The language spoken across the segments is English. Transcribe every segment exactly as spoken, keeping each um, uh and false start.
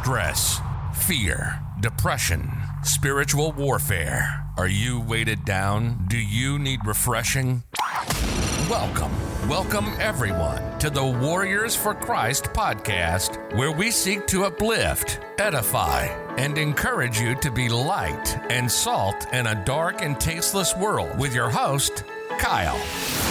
stress, fear, depression, spiritual warfare. Are you weighted down? Do you need refreshing? Welcome, welcome everyone to the Warriors for Christ podcast, where we seek to uplift, edify, and encourage you to be light and salt in a dark and tasteless world with your host, Kyle.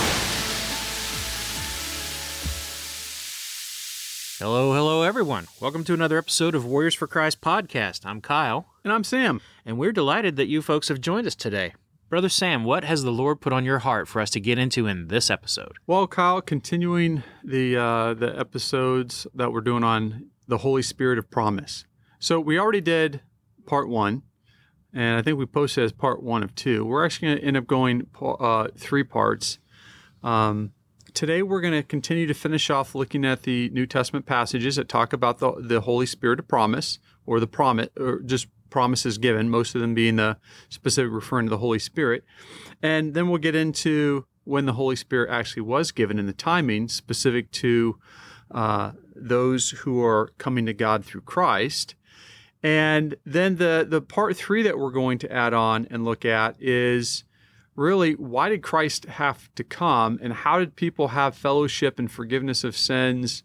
Hello, hello, everyone. Welcome to another episode of Warriors for Christ podcast. I'm Kyle. And I'm Sam. And we're delighted that you folks have joined us today. Brother Sam, what has the Lord put on your heart for us to get into in this episode? Well, Kyle, continuing the uh, the episodes that we're doing on the Holy Spirit of promise. So we already did part one, and I think we posted as part one of two. We're actually going to end up going uh, three parts. Um Today, we're going to continue to finish off looking at the New Testament passages that talk about the, the Holy Spirit of promise, or the promise, or just promises given, most of them being the specific referring to the Holy Spirit. And then we'll get into when the Holy Spirit actually was given and the timing specific to uh, those who are coming to God through Christ. And then the, the part three that we're going to add on and look at is really, why did Christ have to come, and how did people have fellowship and forgiveness of sins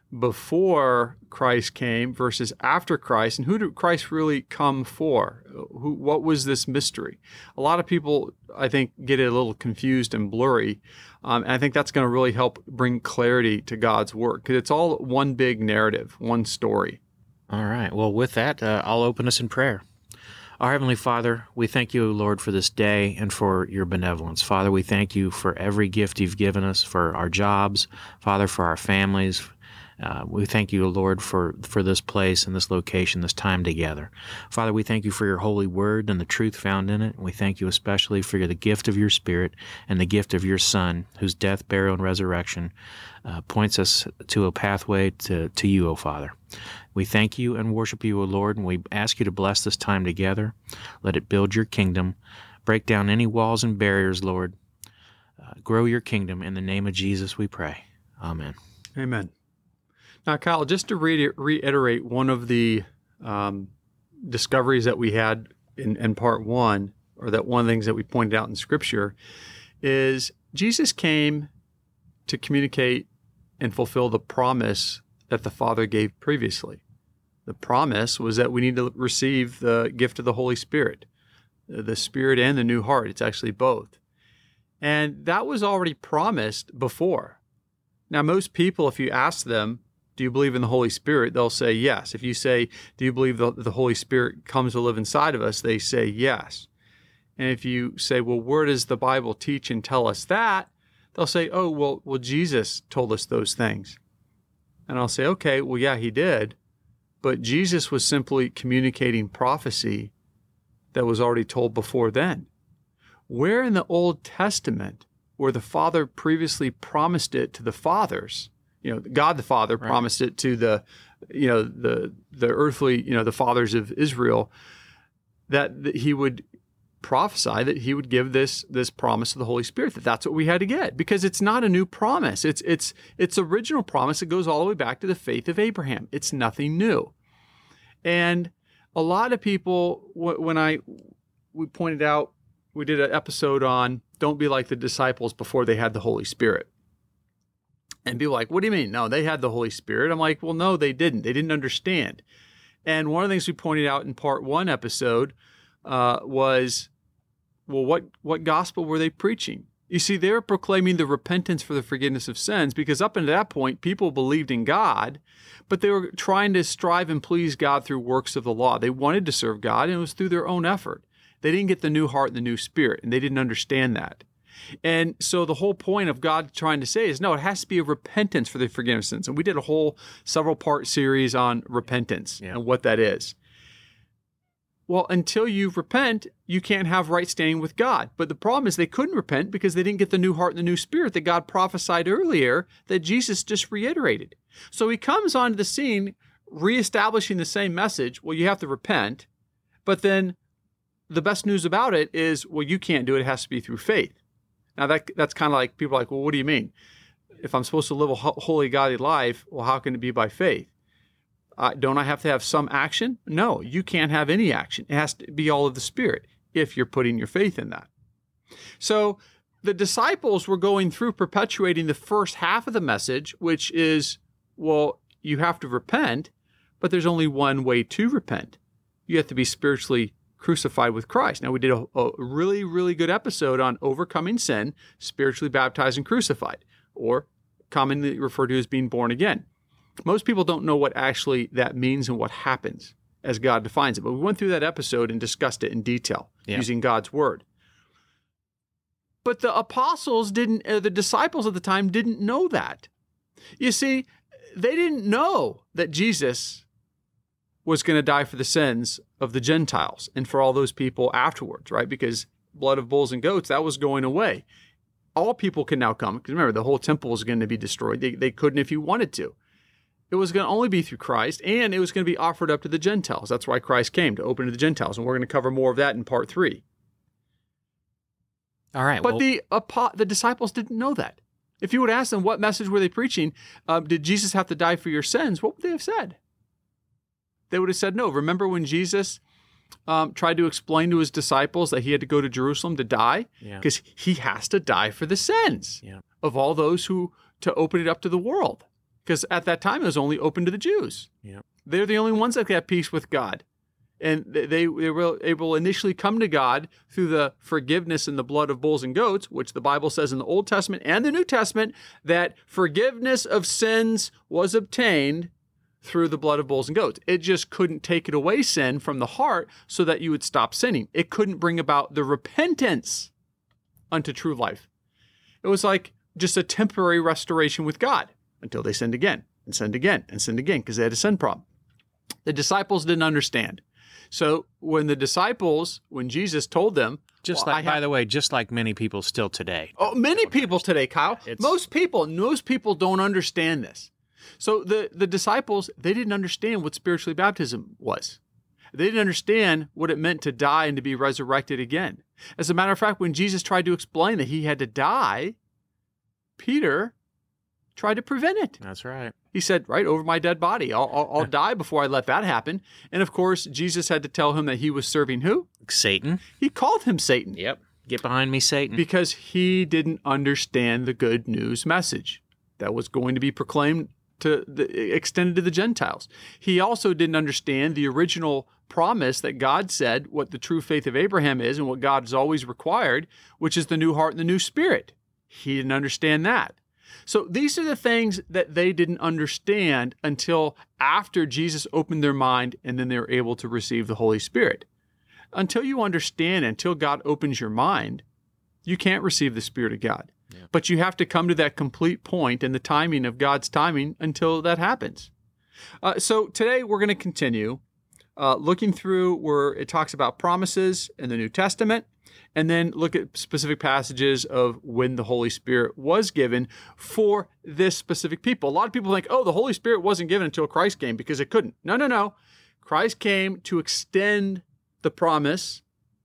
before Christ came versus after Christ, and who did Christ really come for? Who, what was this mystery? A lot of people, I think, get it a little confused and blurry, um, and I think that's going to really help bring clarity to God's work, because it's all one big narrative, one story. All right. Well, with that, uh, I'll open us in prayer. Our Heavenly Father, we thank you, Lord, for this day and for your benevolence. Father, we thank you for every gift you've given us, for our jobs, Father, for our families. Uh, we thank you, Lord, for, for this place and this location, this time together. Father, we thank you for your holy word and the truth found in it. We thank you especially for the gift of your Spirit and the gift of your Son, whose death, burial, and resurrection uh, points us to a pathway to, to you, O Father. We thank you and worship you, O Lord, and we ask you to bless this time together. Let it build your kingdom. Break down any walls and barriers, Lord. Uh, grow your kingdom. In the name of Jesus, we pray. Amen. Amen. Now, Kyle, just to re- reiterate one of the um, discoveries that we had in, in part one, or that one of the things that we pointed out in Scripture, is Jesus came to communicate and fulfill the promise that the Father gave previously. The promise was that we need to receive the gift of the Holy Spirit, the Spirit and the new heart. It's actually both. And that was already promised before. Now, most people, if you ask them, do you believe in the Holy Spirit? They'll say yes. If you say, do you believe the, the Holy Spirit comes to live inside of us? They say yes. And if you say, well, where does the Bible teach and tell us that? They'll say, oh, well, well, Jesus told us those things. And I'll say, okay, well, yeah, he did. But Jesus was simply communicating prophecy that was already told before then. Where in the Old Testament, where the Father previously promised it to the fathers, you know, God the Father right. promised it to the, you know, the the earthly, you know, the fathers of Israel, that, that he would prophesy that he would give this this promise of the Holy Spirit, that that's what we had to get, because it's not a new promise. It's it's it's original promise that goes all the way back to the faith of Abraham. It's nothing new. And a lot of people, when I we pointed out, we did an episode on don't be like the disciples before they had the Holy Spirit. And people are like, what do you mean? No, they had the Holy Spirit. I'm like, well, no, they didn't. They didn't understand. And one of the things we pointed out in part one episode uh, was, well, what, what gospel were they preaching? You see, they were proclaiming the repentance for the forgiveness of sins, because up until that point, people believed in God, but they were trying to strive and please God through works of the law. They wanted to serve God, and it was through their own effort. They didn't get the new heart and the new spirit, and they didn't understand that. And so the whole point of God trying to say is, no, it has to be a repentance for the forgiveness of sins. And we did a whole several part series on repentance yeah. and what that is. Well, until you repent, you can't have right standing with God. But the problem is they couldn't repent because they didn't get the new heart and the new spirit that God prophesied earlier that Jesus just reiterated. So he comes onto the scene reestablishing the same message. Well, you have to repent. But then the best news about it is, well, you can't do it. It has to be through faith. Now, that that's kind of like people are like, well, what do you mean? If I'm supposed to live a holy, godly life, well, how can it be by faith? Uh, don't I have to have some action? No, you can't have any action. It has to be all of the Spirit if you're putting your faith in that. So the disciples were going through perpetuating the first half of the message, which is, well, you have to repent, but there's only one way to repent. You have to be spiritually crucified with Christ. Now, we did a, a really, really good episode on overcoming sin, spiritually baptized and crucified, or commonly referred to as being born again. Most people don't know what actually that means and what happens as God defines it, but we went through that episode and discussed it in detail Yeah. using God's word. But the apostles didn't, uh, the disciples at the time didn't know that. You see, they didn't know that Jesus was going to die for the sins of the Gentiles and for all those people afterwards, right? Because blood of bulls and goats, that was going away. All people can now come, because remember, the whole temple was going to be destroyed. They, they couldn't if you wanted to. It was going to only be through Christ, and it was going to be offered up to the Gentiles. That's why Christ came, to open to the Gentiles, and we're going to cover more of that in part three. All right. But well, the the disciples didn't know that. If you would ask them what message were they preaching, uh, did Jesus have to die for your sins? What would they have said? They would have said no. Remember when Jesus um, tried to explain to his disciples that he had to go to Jerusalem to die? Yeah. Because he has to die for the sins Yeah. of all those who, to open it up to the world. Because at that time, it was only open to the Jews. Yeah. They're the only ones that got peace with God. And they, they were able initially come to God through the forgiveness in the blood of bulls and goats, which the Bible says in the Old Testament and the New Testament that forgiveness of sins was obtained through the blood of bulls and goats. It just couldn't take it away sin from the heart so that you would stop sinning. It couldn't bring about the repentance unto true life. It was like just a temporary restoration with God until they sinned again and sinned again and sinned again because they had a sin problem. The disciples didn't understand. So when the disciples, when Jesus told them, just well, like, I have, by the way, just like many people still today. oh, many people today, Kyle, It's- most people, most people don't understand this. So the, the disciples, they didn't understand what spiritually baptism was. They didn't understand what it meant to die and to be resurrected again. As a matter of fact, when Jesus tried to explain that he had to die, Peter tried to prevent it. That's right. He said, right, over my dead body. I'll, I'll, I'll die before I let that happen. And of course, Jesus had to tell him that he was serving who? Satan. He called him Satan. Yep. Get behind me, Satan. Because he didn't understand the good news message that was going to be proclaimed to the, extended to the Gentiles. He also didn't understand the original promise that God said what the true faith of Abraham is and what God has always required, which is the new heart and the new spirit. He didn't understand that. So these are the things that they didn't understand until after Jesus opened their mind and then they were able to receive the Holy Spirit. Until you understand, until God opens your mind, you can't receive the Spirit of God. Yeah. But you have to come to that complete point in the timing of God's timing until that happens. Uh, so today we're going to continue uh, looking through where it talks about promises in the New Testament, and then look at specific passages of when the Holy Spirit was given for this specific people. A lot of people think, oh, the Holy Spirit wasn't given until Christ came because it couldn't. No, no, no. Christ came to extend the promise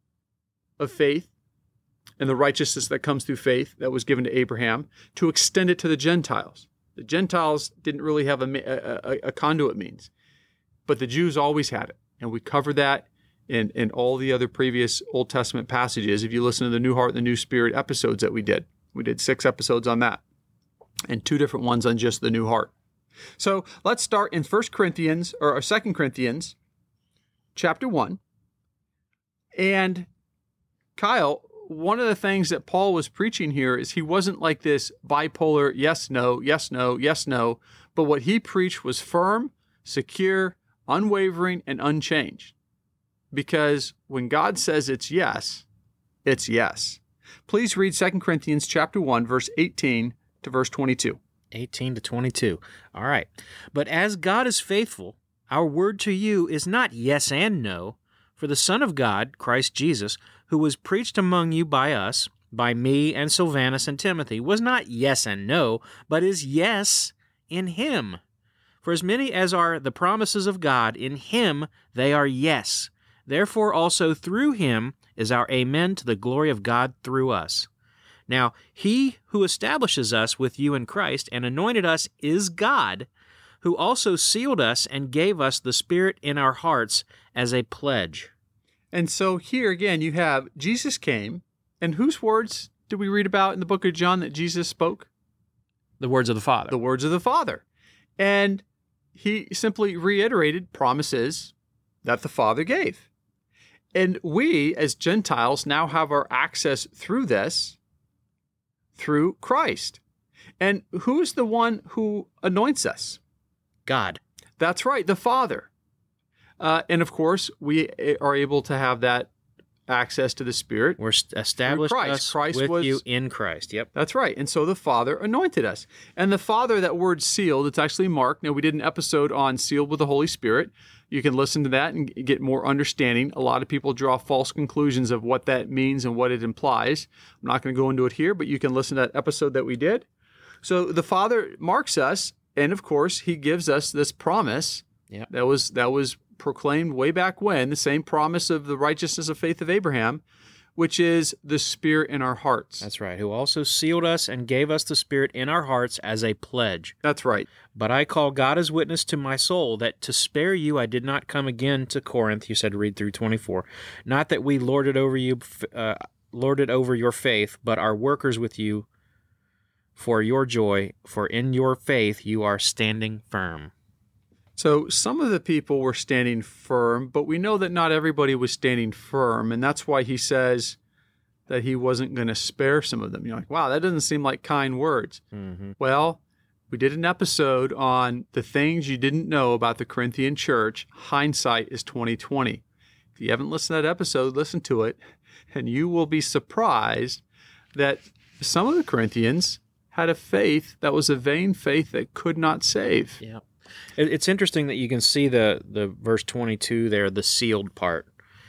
of faith and the righteousness that comes through faith that was given to Abraham, to extend it to the Gentiles. The Gentiles didn't really have a, a, a conduit means, but the Jews always had it. And we covered that in, in all the other previous Old Testament passages. If you listen to the New Heart and the New Spirit episodes that we did, we did six episodes on that and two different ones on just the new heart. So let's start in First Corinthians or Second Corinthians chapter one. And Kyle, one of the things that Paul was preaching here is he wasn't like this bipolar, yes, no, yes, no, yes, no. But what he preached was firm, secure, unwavering, and unchanged. Because when God says it's yes, it's yes. Please read Second Corinthians chapter one, verse eighteen to verse twenty-two. eighteen to twenty-two. All right. But as God is faithful, our word to you is not yes and no, for the Son of God, Christ Jesus, who was preached among you by us, by me and Silvanus and Timothy, was not yes and no, but is yes in him. For as many as are the promises of God, in him they are yes. Therefore also through him is our amen to the glory of God through us. Now he who establishes us with you in Christ and anointed us is God, who also sealed us and gave us the Spirit in our hearts as a pledge. And so here again, you have Jesus came, and whose words did we read about in the book of John that Jesus spoke? The words of the Father. The words of the Father. And he simply reiterated promises that the Father gave. And we, as Gentiles, now have our access through this, through Christ. And who is the one who anoints us? God. That's right, the Father. Uh, and of course, we are able to have that access to the Spirit. We're established Christ. us Christ with was, you in Christ. Yep. That's right. And so the Father anointed us. And the Father, that word sealed, it's actually marked. Now, we did an episode on sealed with the Holy Spirit. You can listen to that and get more understanding. A lot of people draw false conclusions of what that means and what it implies. I'm not going to go into it here, but you can listen to that episode that we did. So the Father marks us, and of course, he gives us this promise. Yep. That was that was proclaimed way back when, the same promise of the righteousness of faith of Abraham, which is the Spirit in our hearts. That's right. Who also sealed us and gave us the Spirit in our hearts as a pledge. That's right. But I call God as witness to my soul that to spare you I did not come again to Corinth. You said read through twenty-four. Not that we lorded over you, uh, lorded over your faith, but are workers with you for your joy. For in your faith you are standing firm. So some of the people were standing firm, but we know that not everybody was standing firm, and that's why he says that he wasn't going to spare some of them. You're like, wow, that doesn't seem like kind words. Mm-hmm. Well, we did an episode on the things you didn't know about the Corinthian church. Hindsight is twenty twenty. If you haven't listened to that episode, listen to it, and you will be surprised that some of the Corinthians had a faith that was a vain faith that could not save. Yeah. It's interesting that you can see the, the verse twenty-two there, the sealed part.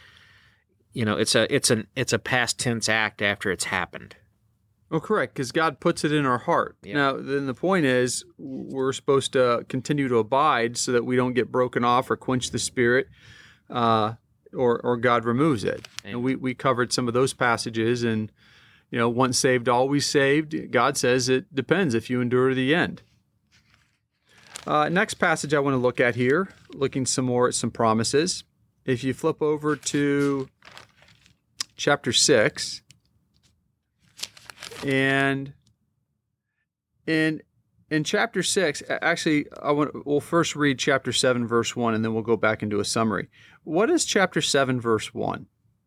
You know, it's a it's an it's a past tense act after it's happened. Oh, correct, because God puts it in our heart. Yeah. Now, then the point is, we're supposed to continue to abide so that we don't get broken off or quench the Spirit, uh, or or God removes it. Amen. And we we covered some of those passages, and you know, once saved, always saved. God says it depends if you endure to the end. Uh, next passage I want to look at here, looking some more at some promises. If you flip over to chapter six, and in in chapter six, actually, I want we'll first read chapter seven, verse one, and then we'll go back into a summary. What is chapter seven, verse one?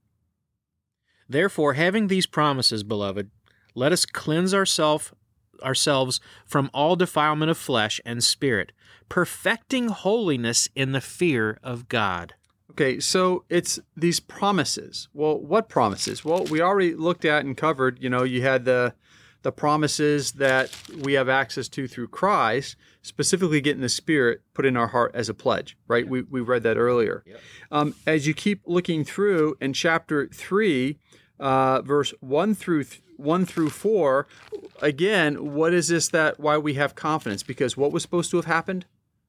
Therefore, having these promises, beloved, let us cleanse ourselves ourselves from all defilement of flesh and spirit, perfecting holiness in the fear of God. Okay, so it's these promises. Well, what promises? Well, we already looked at and covered, you know, you had the the promises that we have access to through Christ, specifically getting the Spirit put in our heart as a pledge, right? We we read that earlier. Yep. Um, as you keep looking through in chapter three, uh, verse one through th- one through four, again, what is this that why we have confidence? Because what was supposed to have happened?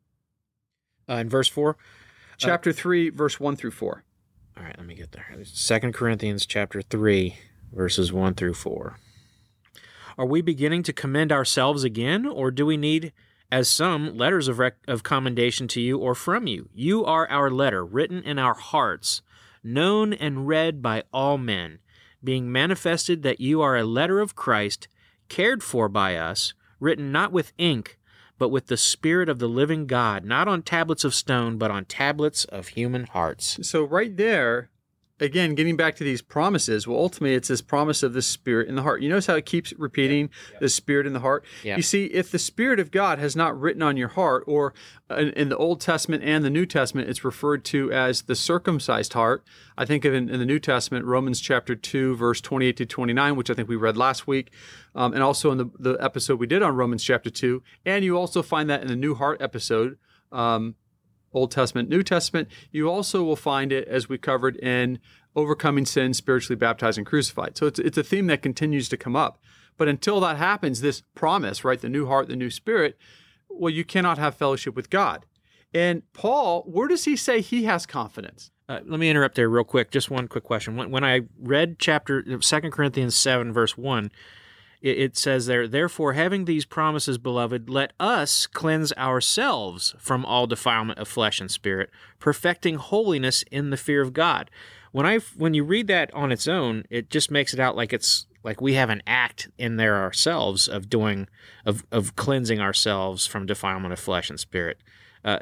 Uh, in verse four? Chapter uh, three, verse one through four. All right, let me get there. Second Corinthians chapter three, verses one through four. Are we beginning to commend ourselves again, or do we need, as some, letters of, rec- of commendation to you or from you? You are our letter, written in our hearts, known and read by all men, being manifested that you are a letter of Christ, cared for by us, written not with ink, but with the Spirit of the living God, not on tablets of stone, but on tablets of human hearts. So right there, again, getting back to these promises, well, ultimately it's this promise of the Spirit in the heart. You notice how it keeps repeating yeah, yeah. the Spirit in the heart? Yeah. You see, if the Spirit of God has not written on your heart, or in, in the Old Testament and the New Testament, it's referred to as the circumcised heart. I think of in, in the New Testament, Romans chapter two, verse twenty-eight to twenty-nine, which I think we read last week, um, and also in the, the episode we did on Romans chapter two. And you also find that in the New Heart episode, um, Old Testament, New Testament. You also will find it, as we covered in Overcoming Sin, Spiritually Baptized and Crucified. So it's it's a theme that continues to come up. But until that happens, this promise, right, the new heart, the new spirit, well, you cannot have fellowship with God. And Paul, where does he say he has confidence? Uh, let me interrupt there real quick. Just one quick question. When, when I read chapter Second Corinthians seven, verse one, it, it says there, therefore, having these promises, beloved, let us cleanse ourselves from all defilement of flesh and spirit, perfecting holiness in the fear of God. When I when you read that on its own, it just makes it out like it's like we have an act in there ourselves of doing of of cleansing ourselves from defilement of flesh and spirit. Uh,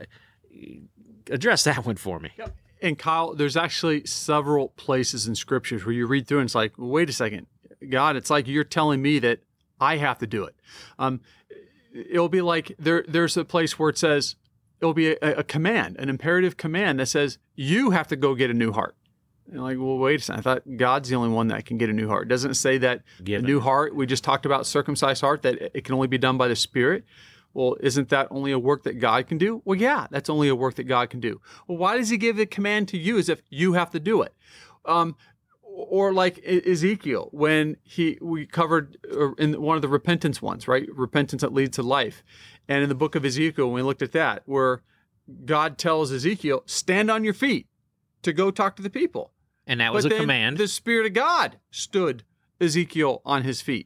address that one for me. Yep. And Kyle, there's actually several places in scriptures where you read through and it's like, wait a second, God, it's like you're telling me that I have to do it. Um, it'll be like there. There's a place where it says it'll be a, a command, an imperative command that says you have to go get a new heart. And like, well, wait a second. I thought God's the only one that can get a new heart. Doesn't it say that Given. a new heart? We just talked about circumcised heart, that it can only be done by the Spirit. Well, isn't that only a work that God can do? Well, yeah, that's only a work that God can do. Well, why does he give the command to you as if you have to do it? Um, or like Ezekiel, when he we covered in one of the repentance ones, right? Repentance that leads to life. And in the book of Ezekiel, when we looked at that, where God tells Ezekiel, stand on your feet to go talk to the people. And that was but a then command. The Spirit of God stood Ezekiel on his feet.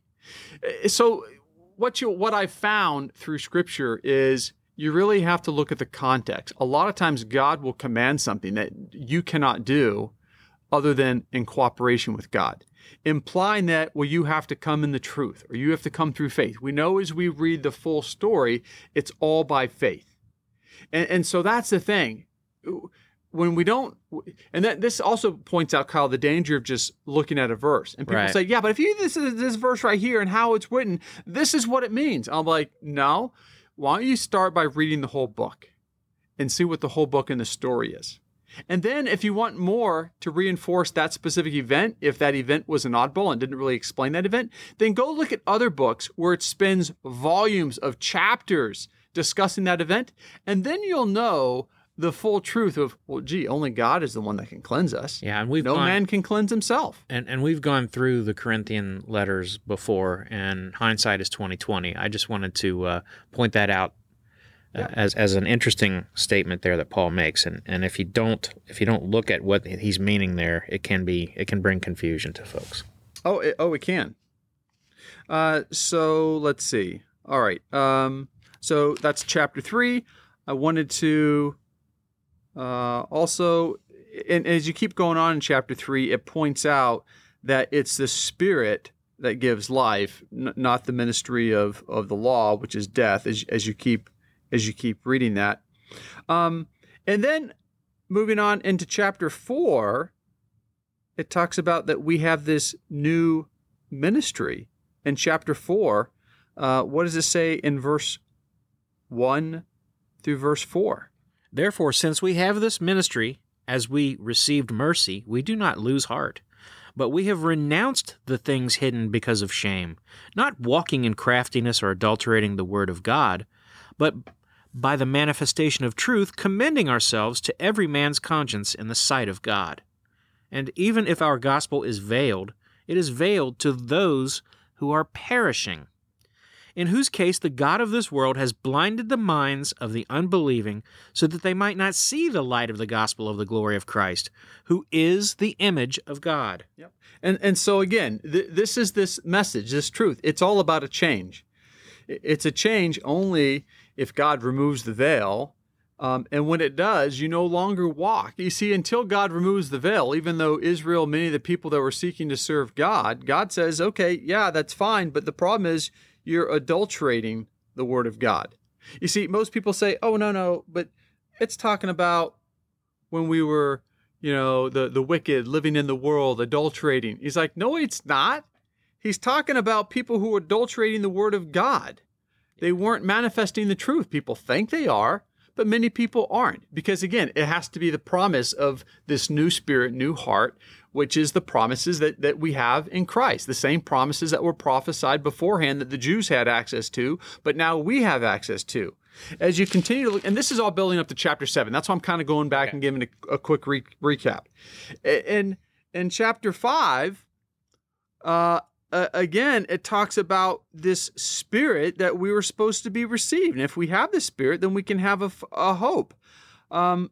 So what you what I found through Scripture is you really have to look at the context. A lot of times God will command something that you cannot do other than in cooperation with God, implying that, well, you have to come in the truth or you have to come through faith. We know as we read the full story, it's all by faith. And, and so that's the thing. When we don't, and that this also points out, Kyle, the danger of just looking at a verse. And people Right. say, yeah, but if you this is this verse right here and how it's written, this is what it means. I'm like, no. Why don't you start by reading the whole book and see what the whole book and the story is? And then if you want more to reinforce that specific event, if that event was an oddball and didn't really explain that event, then go look at other books where it spends volumes of chapters discussing that event. And then you'll know the full truth of, well, gee, only God is the one that can cleanse us. Yeah, and we've no gone, man can cleanse himself. and and we've gone through the Corinthian letters before, and hindsight is twenty twenty. I just wanted to uh, point that out uh, Yeah. as as an interesting statement there that Paul makes. And and if you don't if you don't look at what he's meaning there, it can be it can bring confusion to folks. Oh, it, oh, it can. Uh, so let's see. All right. Um, so that's chapter three. I wanted to. Uh, also, and as you keep going on in chapter three, it points out that it's the Spirit that gives life, n- not the ministry of, of the law, which is death. As as you keep as you keep reading that, um, and then moving on into chapter four, it talks about that we have this new ministry. In chapter four, uh, what does it say in verse one through verse four? Therefore, since we have this ministry, as we received mercy, we do not lose heart. But we have renounced the things hidden because of shame, not walking in craftiness or adulterating the word of God, but by the manifestation of truth, commending ourselves to every man's conscience in the sight of God. And even if our gospel is veiled, it is veiled to those who are perishing, in whose case the God of this world has blinded the minds of the unbelieving so that they might not see the light of the gospel of the glory of Christ, who is the image of God. Yep. And and so again, th- this is this message, this truth. It's all about a change. It's a change only if God removes the veil. Um, and when it does, you no longer walk. You see, until God removes the veil, even though Israel, many of the people that were seeking to serve God, God says, okay, yeah, that's fine. But the problem is you're adulterating the word of God. You see, most people say, oh, no, no, but it's talking about when we were, you know, the, the wicked living in the world, adulterating. He's like, no, it's not. He's talking about people who are adulterating the word of God. They weren't manifesting the truth. People think they are, but many people aren't. Because again, it has to be the promise of this new spirit, new heart, which is the promises that, that we have in Christ. The same promises that were prophesied beforehand that the Jews had access to, but now we have access to. As you continue to look, and this is all building up to chapter seven. That's why I'm kind of going back okay. and giving a, a quick re- recap. In, in chapter five, uh, Uh, again, it talks about this spirit that we were supposed to be received. And if we have the spirit, then we can have a, a hope. Um,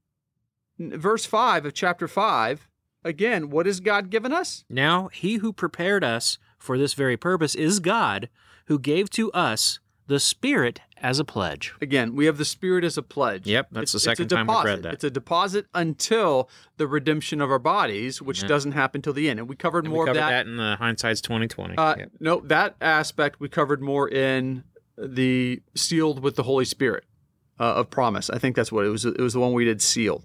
verse five of chapter five, again, what has God given us? Now he who prepared us for this very purpose is God, who gave to us the Spirit as a pledge. Again, we have the Spirit as a pledge. Yep, that's It's- the it's second a time we've deposit. read that. It's a deposit until the redemption of our bodies, which Yeah. doesn't happen till the end. And we covered And more we covered of that. that. in the Hindsight's twenty twenty. Uh, Yep. No, that aspect we covered more in the sealed with the Holy Spirit uh, of promise. I think that's what it was. It was the one we did sealed.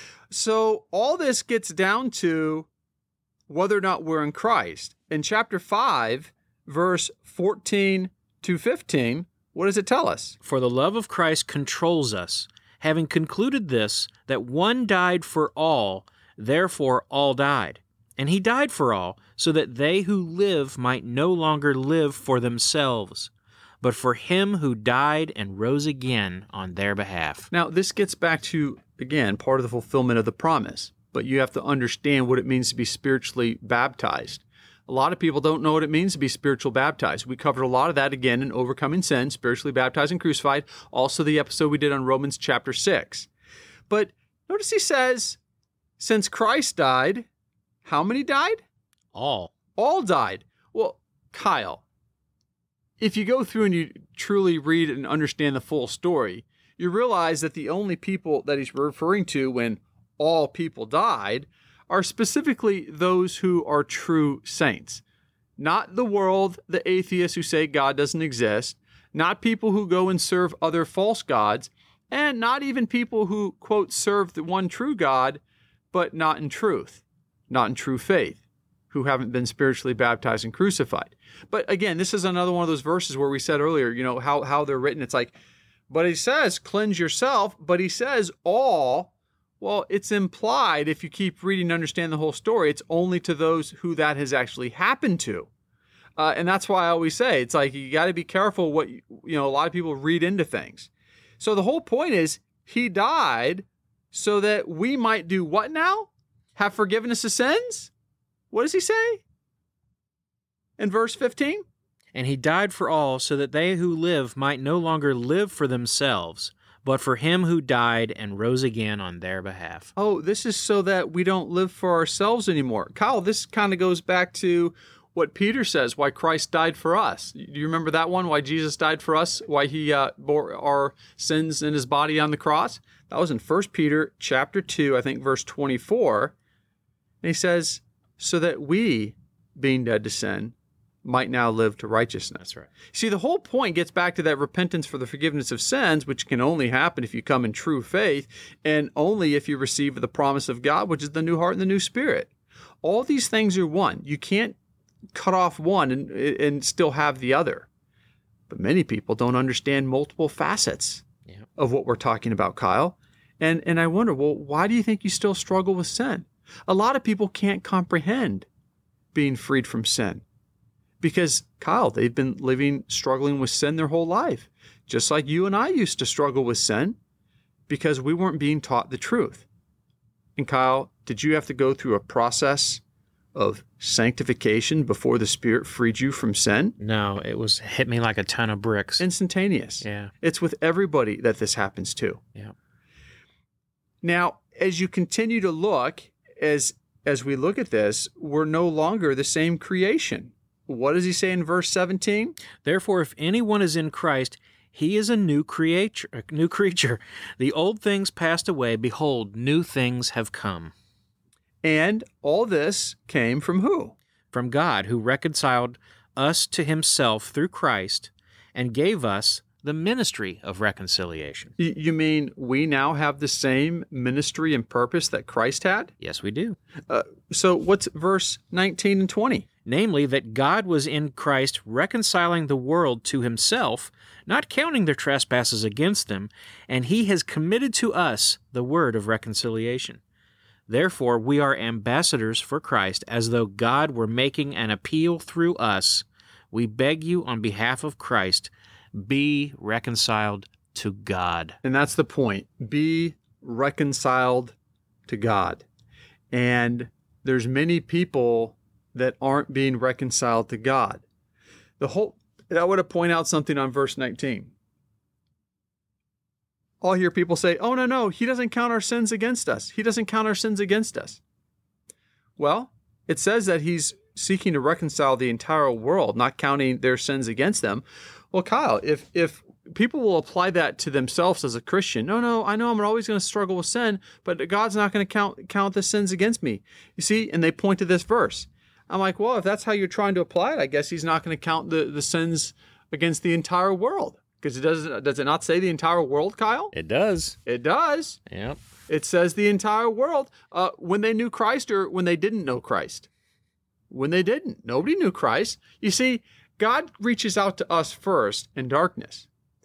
So all this gets down to whether or not we're in Christ. In chapter five, verse fourteen to fifteen, what does it tell us? For the love of Christ controls us, having concluded this, that one died for all, therefore all died. And he died for all, so that they who live might no longer live for themselves, but for him who died and rose again on their behalf. Now, this gets back to, again, part of the fulfillment of the promise, but you have to understand what it means to be spiritually baptized. A lot of people don't know what it means to be spiritual baptized. We covered a lot of that again in Overcoming Sin, Spiritually Baptized and Crucified, also the episode we did on Romans chapter six. But notice he says, since Christ died, how many died? All. All died. Well, Kyle, if you go through and you truly read and understand the full story, you realize that the only people that he's referring to when all people died are specifically those who are true saints. Not the world, the atheists who say God doesn't exist, not people who go and serve other false gods, and not even people who, quote, serve the one true God, but not in truth, not in true faith, who haven't been spiritually baptized and crucified. But again, this is another one of those verses where we said earlier, you know, how, how they're written. It's like, but he says, cleanse yourself, but he says all. Well, it's implied, if you keep reading and understand the whole story, it's only to those who that has actually happened to. Uh, and that's why I always say, it's like, you got to be careful what, you, you know, a lot of people read into things. So the whole point is, he died so that we might do what now? Have forgiveness of sins? What does he say? In verse fifteen? And he died for all, so that they who live might no longer live for themselves, but for him who died and rose again on their behalf. Oh, this is so that we don't live for ourselves anymore. Kyle, this kind of goes back to what Peter says, why Christ died for us. Do you remember that one? Why Jesus died for us? Why he uh, bore our sins in his body on the cross? That was in First Peter chapter two, I think verse twenty-four. And he says, so that we, being dead to sin, might now live to righteousness. That's right. See, the whole point gets back to that repentance for the forgiveness of sins, which can only happen if you come in true faith, and only if you receive the promise of God, which is the new heart and the new spirit. All these things are one. You can't cut off one and, and still have the other. But many people don't understand multiple facets Yeah. of what we're talking about, Kyle. And, and I wonder, well, why do you think you still struggle with sin? A lot of people can't comprehend being freed from sin. Because, Kyle, they've been living, struggling with sin their whole life. Just like you and I used to struggle with sin because we weren't being taught the truth. And Kyle, did you have to go through a process of sanctification before the Spirit freed you from sin? No, it was hit me like a ton of bricks. Instantaneous. Yeah. It's with everybody that this happens to. Yeah. Now, as you continue to look, as as we look at this, we're no longer the same creation. What does he say in verse seventeen? Therefore, if anyone is in Christ, he is a new creature. A new creature. The old things passed away. Behold, new things have come. And all this came from who? From God, who reconciled us to himself through Christ and gave us the ministry of reconciliation. Y- You mean we now have the same ministry and purpose that Christ had? Yes, we do. Uh, so what's verse nineteen and twenty? Namely, that God was in Christ reconciling the world to himself, not counting their trespasses against them, and he has committed to us the word of reconciliation. Therefore, we are ambassadors for Christ, as though God were making an appeal through us. We beg you on behalf of Christ, be reconciled to God. And that's the point. Be reconciled to God. And there's many people that aren't being reconciled to God. The whole, I want to point out something on verse nineteen. I'll hear people say, oh, no, no, he doesn't count our sins against us. He doesn't count our sins against us. Well, it says that he's seeking to reconcile the entire world, not counting their sins against them. Well, Kyle, if if people will apply that to themselves as a Christian, no, no, I know I'm always going to struggle with sin, but God's not going to count count the sins against me. You see, and they point to this verse. I'm like, well, if that's how you're trying to apply it, I guess he's not going to count the, the sins against the entire world. Because it doesn't, does it not say the entire world, Kyle? It does. It does. Yep. It says the entire world uh, when they knew Christ or when they didn't know Christ. When they didn't. Nobody knew Christ. You see, God reaches out to us first in darkness.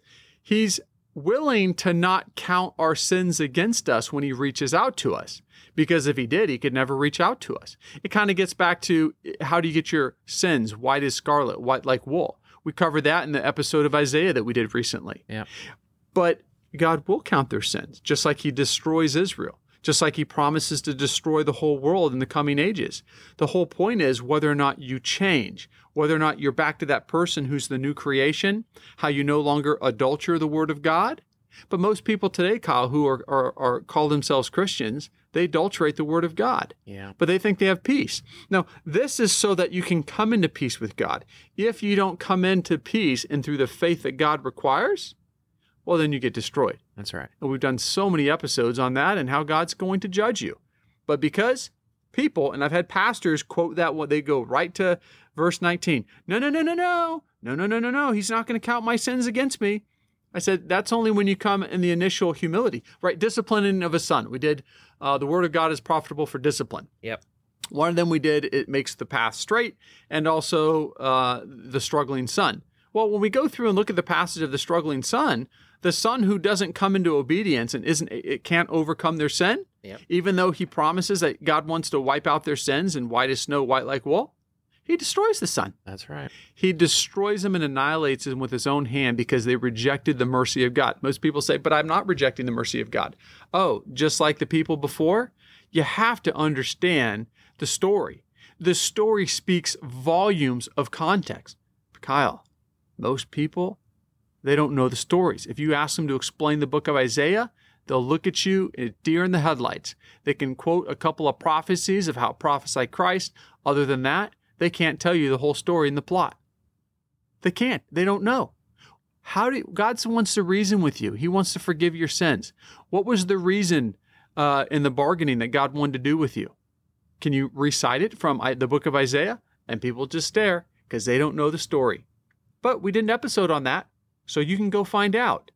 He's willing to not count our sins against us when he reaches out to us. Because if he did, he could never reach out to us. It kind of gets back to how do you get your sins white as scarlet, white like wool. We covered that in the episode of Isaiah that we did recently. Yeah. But God will count their sins, just like he destroys Israel, just like he promises to destroy the whole world in the coming ages. The whole point is whether or not you change, whether or not you're back to that person who's the new creation, how you no longer adulter the word of God. But most people today, Kyle, who are, are, are call themselves Christians, they adulterate the word of God. Yeah. But they think they have peace. Now, this is so that you can come into peace with God. If you don't come into peace and through the faith that God requires, well, then you get destroyed. That's right. And we've done so many episodes on that and how God's going to judge you. But because people, and I've had pastors quote that one, they go right to verse nineteen. No, no, no, no, no. No, no, no, no, no. He's not going to count my sins against me. I said, that's only when you come in the initial humility, right? Disciplining of a son. We did, uh, the word of God is profitable for discipline. Yep. One of them we did, it makes the path straight, and also uh, the struggling son. Well, when we go through and look at the passage of the struggling son, the son who doesn't come into obedience and isn't, it can't overcome their sin, Yep. even though he promises that God wants to wipe out their sins and white as snow, white like wool, he destroys the son. That's right. He destroys them and annihilates them with his own hand because they rejected the mercy of God. Most people say, but I'm not rejecting the mercy of God. Oh, just like the people before, you have to understand the story. The story speaks volumes of context. Kyle, most people, they don't know the stories. If you ask them to explain the book of Isaiah, they'll look at you a deer in the headlights. They can quote a couple of prophecies of how it prophesied Christ. Other than that, they can't tell you the whole story and the plot. They can't. They don't know. How do God wants to reason with you? He wants to forgive your sins. What was the reason uh, in the bargaining that God wanted to do with you? Can you recite it from the book of Isaiah? And people just stare because they don't know the story. But we did an episode on that, so you can go find out.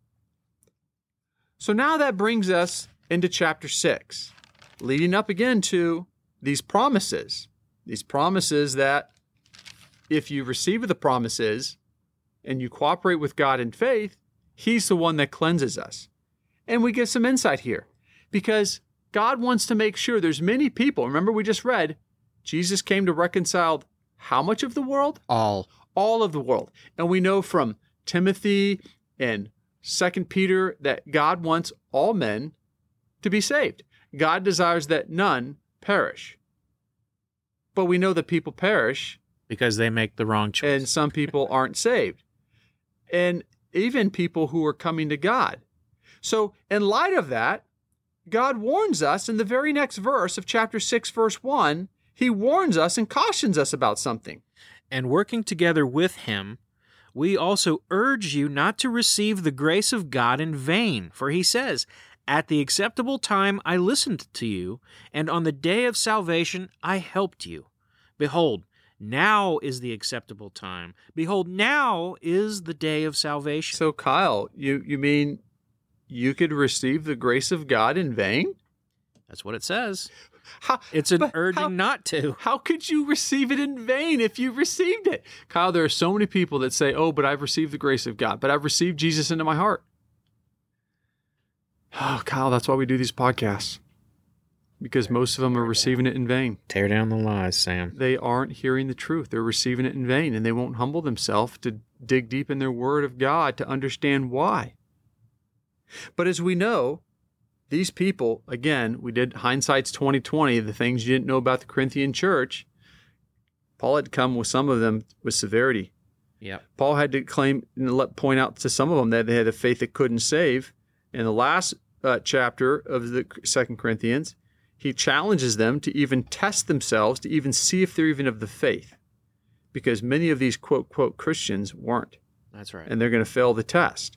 So now that brings us into chapter six, leading up again to these promises. These promises that if you receive the promises and you cooperate with God in faith, he's the one that cleanses us. And we get some insight here because God wants to make sure there's many people. Remember, we just read Jesus came to reconcile how much of the world? All. All of the world. And we know from Timothy and Second Peter that God wants all men to be saved. God desires that none perish. But we know that people perish Because they make the wrong choice. and some people aren't saved. And even people who are coming to God. So in light of that, God warns us in the very next verse of chapter six, verse one, he warns us and cautions us about something. And working together with him, we also urge you not to receive the grace of God in vain. For he says, at the acceptable time I listened to you, and on the day of salvation I helped you. Behold, now is the acceptable time. Behold, now is the day of salvation. So Kyle, you, you mean you could receive the grace of God in vain? That's what it says. How, It's an but urging how- not to. How could you receive it in vain if you received it? Kyle, there are so many people that say, oh, but I've received the grace of God, but I've received Jesus into my heart. Oh, Kyle, that's why we do these podcasts. Because most of them are receiving it in vain. Tear down the lies, Sam. They aren't hearing the truth. They're receiving it in vain, and they won't humble themselves to dig deep in their word of God to understand why. But as we know, these people, again, we did hindsight's twenty twenty, the things you didn't know about the Corinthian church. Paul had come with some of them with severity. Yep. Paul had to claim and let, point out to some of them that they had a faith that couldn't save. In the last uh, chapter of the Second Corinthians, he challenges them to even test themselves, to even see if they're even of the faith. Because many of these quote, quote, Christians weren't. That's right. And they're going to fail the test.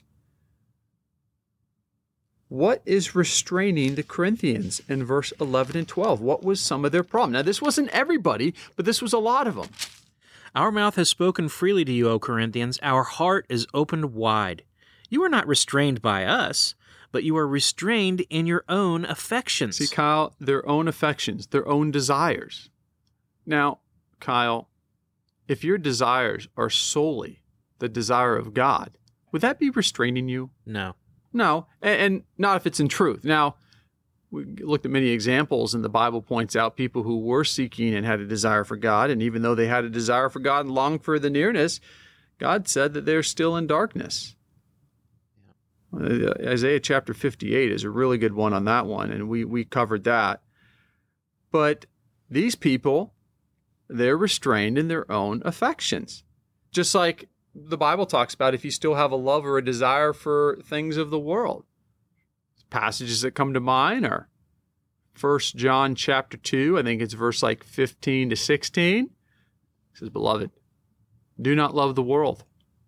What is restraining the Corinthians in verse eleven and twelve? What was some of their problem? Now, this wasn't everybody, but this was a lot of them. Our mouth has spoken freely to you, O Corinthians. Our heart is opened wide. You are not restrained by us, but you are restrained in your own affections. See, Kyle, their own affections, their own desires. Now, Kyle, if your desires are solely the desire of God, would that be restraining you? No. No, and, and not if it's in truth. Now, we looked at many examples, and the Bible points out people who were seeking and had a desire for God, and even though they had a desire for God and longed for the nearness, God said that they're still in darkness. Yeah. Isaiah chapter fifty-eight is a really good one on that one, and we, we covered that. But these people, they're restrained in their own affections. Just like the Bible talks about if you still have a love or a desire for things of the world. Passages that come to mind are First John chapter two, I think it's verse like fifteen to sixteen. It says, Beloved, do not love the world,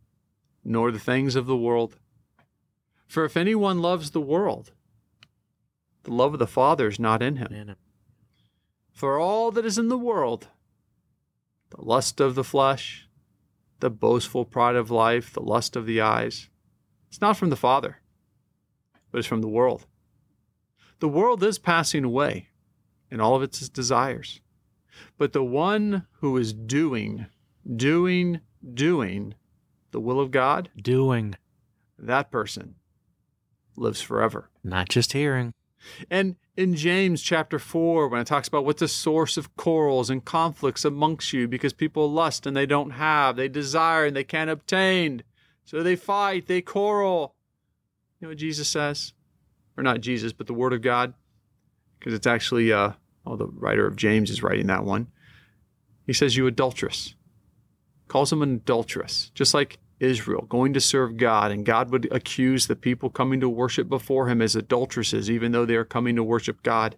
nor the things of the world. For if anyone loves the world, the love of the Father is not in him. Man. For all that is in the world, the lust of the flesh, the boastful pride of life, the lust of the eyes, it's not from the Father, but it's from the world. The world is passing away in all of its desires. But the one who is doing, doing, doing the will of God, Doing. that person lives forever. Not just hearing. And in James chapter four, when it talks about what's the source of quarrels and conflicts amongst you, because people lust and they don't have, they desire and they can't obtain. So they fight, they quarrel. You know what Jesus says? Or not Jesus, but the Word of God. Because it's actually, uh, oh, the writer of James is writing that one. He says, you adulteress. Calls them an adulteress. Just like Israel going to serve God, and God would accuse the people coming to worship before him as adulteresses, even though they are coming to worship God.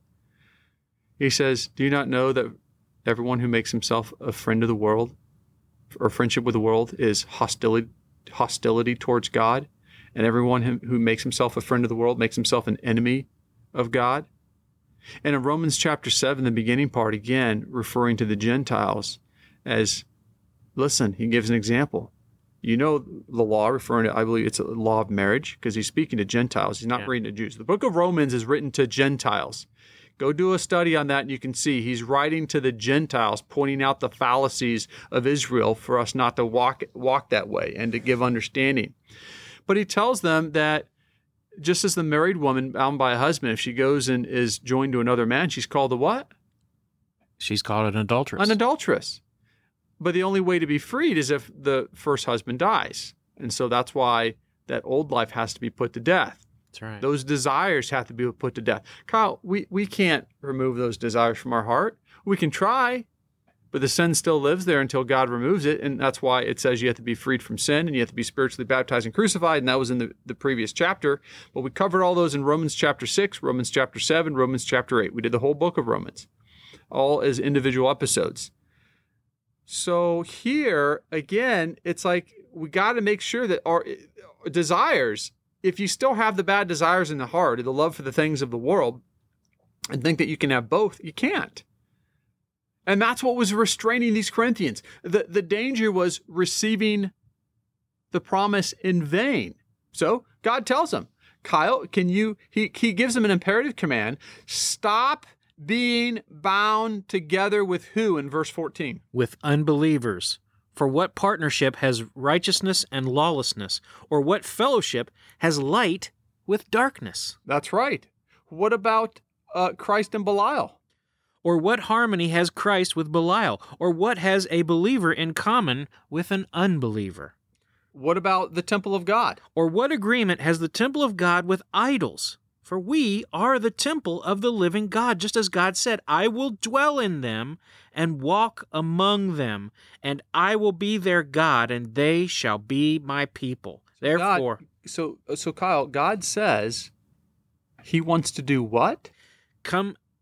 He says, do you not know that everyone who makes himself a friend of the world or friendship with the world is hostility, hostility towards God? And everyone who makes himself a friend of the world makes himself an enemy of God? And in Romans chapter seven, the beginning part, again, referring to the Gentiles as, listen, he gives an example. You know the law, referring to, I believe it's a law of marriage, because he's speaking to Gentiles. He's not Yeah. reading to Jews. The book of Romans is written to Gentiles. Go do a study on that, and you can see he's writing to the Gentiles, pointing out the fallacies of Israel for us not to walk walk that way and to give understanding. But he tells them that just as the married woman bound by a husband, if she goes and is joined to another man, she's called a what? She's called an adulteress. An adulteress. But the only way to be freed is if the first husband dies. And so that's why that old life has to be put to death. That's right. Those desires have to be put to death. Kyle, we, we can't remove those desires from our heart. We can try, but the sin still lives there until God removes it. And that's why it says you have to be freed from sin and you have to be spiritually baptized and crucified. And that was in the, the previous chapter. But we covered all those in Romans chapter six, Romans chapter seven, Romans chapter eight. We did the whole book of Romans, all as individual episodes. So here, again, it's like we got to make sure that our desires, if you still have the bad desires in the heart, or the love for the things of the world, and think that you can have both, you can't. And that's what was restraining these Corinthians. The, the danger was receiving the promise in vain. So God tells them, Kyle, can you, he, he gives them an imperative command, stop being bound together with who in verse fourteen? With unbelievers. For what partnership has righteousness and lawlessness? Or what fellowship has light with darkness? That's right. What about uh, Christ and Belial? Or what harmony has Christ with Belial? Or what has a believer in common with an unbeliever? What about the temple of God? Or what agreement has the temple of God with idols? For we are the temple of the living God, just as God said, I will dwell in them and walk among them, and I will be their God, and they shall be my people. Therefore, God, so so Kyle, God says he wants to do what? come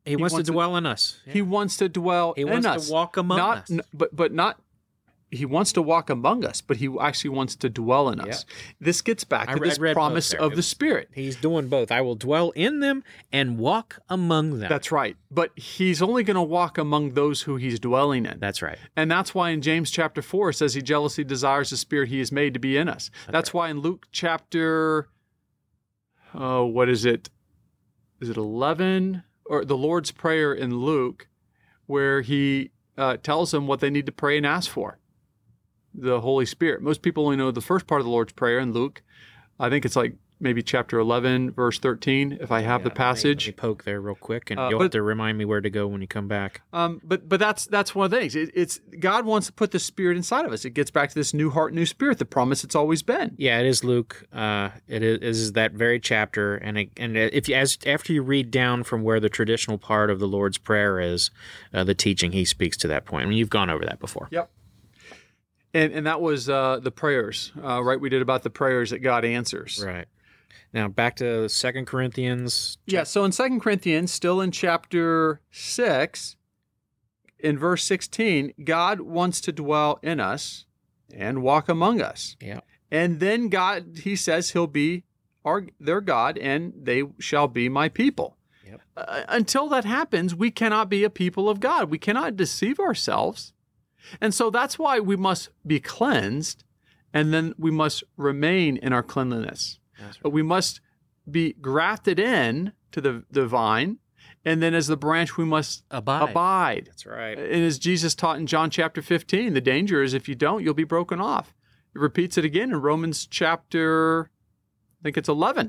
He, wants, wants to dwell in us. He wants to dwell he in wants us. to walk among not, us. N- but but not. He wants to walk among us, but he actually wants to dwell in us. Yeah. This gets back to I, this I promise of the was, Spirit. He's doing both. I will dwell in them and walk among them. That's right. But he's only going to walk among those who he's dwelling in. That's right. And that's why in James chapter four it says he jealously desires the Spirit he has made to be in us. That's, that's right. Why in Luke chapter, oh, what is it? Is it eleven? Or the Lord's Prayer in Luke, where he uh, tells them what they need to pray and ask for. The Holy Spirit. Most people only know the first part of the Lord's Prayer in Luke. I think it's like maybe chapter eleven, verse thirteen, if I have yeah, the passage. Let me, let me poke there real quick, and uh, you'll but, have to remind me where to go when you come back. Um, but but that's that's one of the things. It, it's God wants to put the Spirit inside of us. It gets back to this new heart, new spirit, the promise it's always been. Yeah, it is Luke. Uh, it is, is that very chapter, and it, and if you as after you read down from where the traditional part of the Lord's Prayer is, uh, the teaching, he speaks to that point. I mean, you've gone over that before. Yep. And and that was uh, the prayers, uh, right? We did about the prayers that God answers. Right. Now, back to Second Corinthians. Yeah, so in Second Corinthians, still in chapter six, in verse sixteen, God wants to dwell in us and walk among us. Yeah. And then God, he says he'll be our their God, and they shall be my people. Yep. Uh, until that happens, we cannot be a people of God. We cannot deceive ourselves. And so that's why we must be cleansed, and then we must remain in our cleanliness. That's right. But we must be grafted in to the, the vine, and then as the branch, we must Abide. abide. That's right. And as Jesus taught in John chapter fifteen, the danger is if you don't, you'll be broken off. It repeats it again in Romans chapter, I think it's eleven.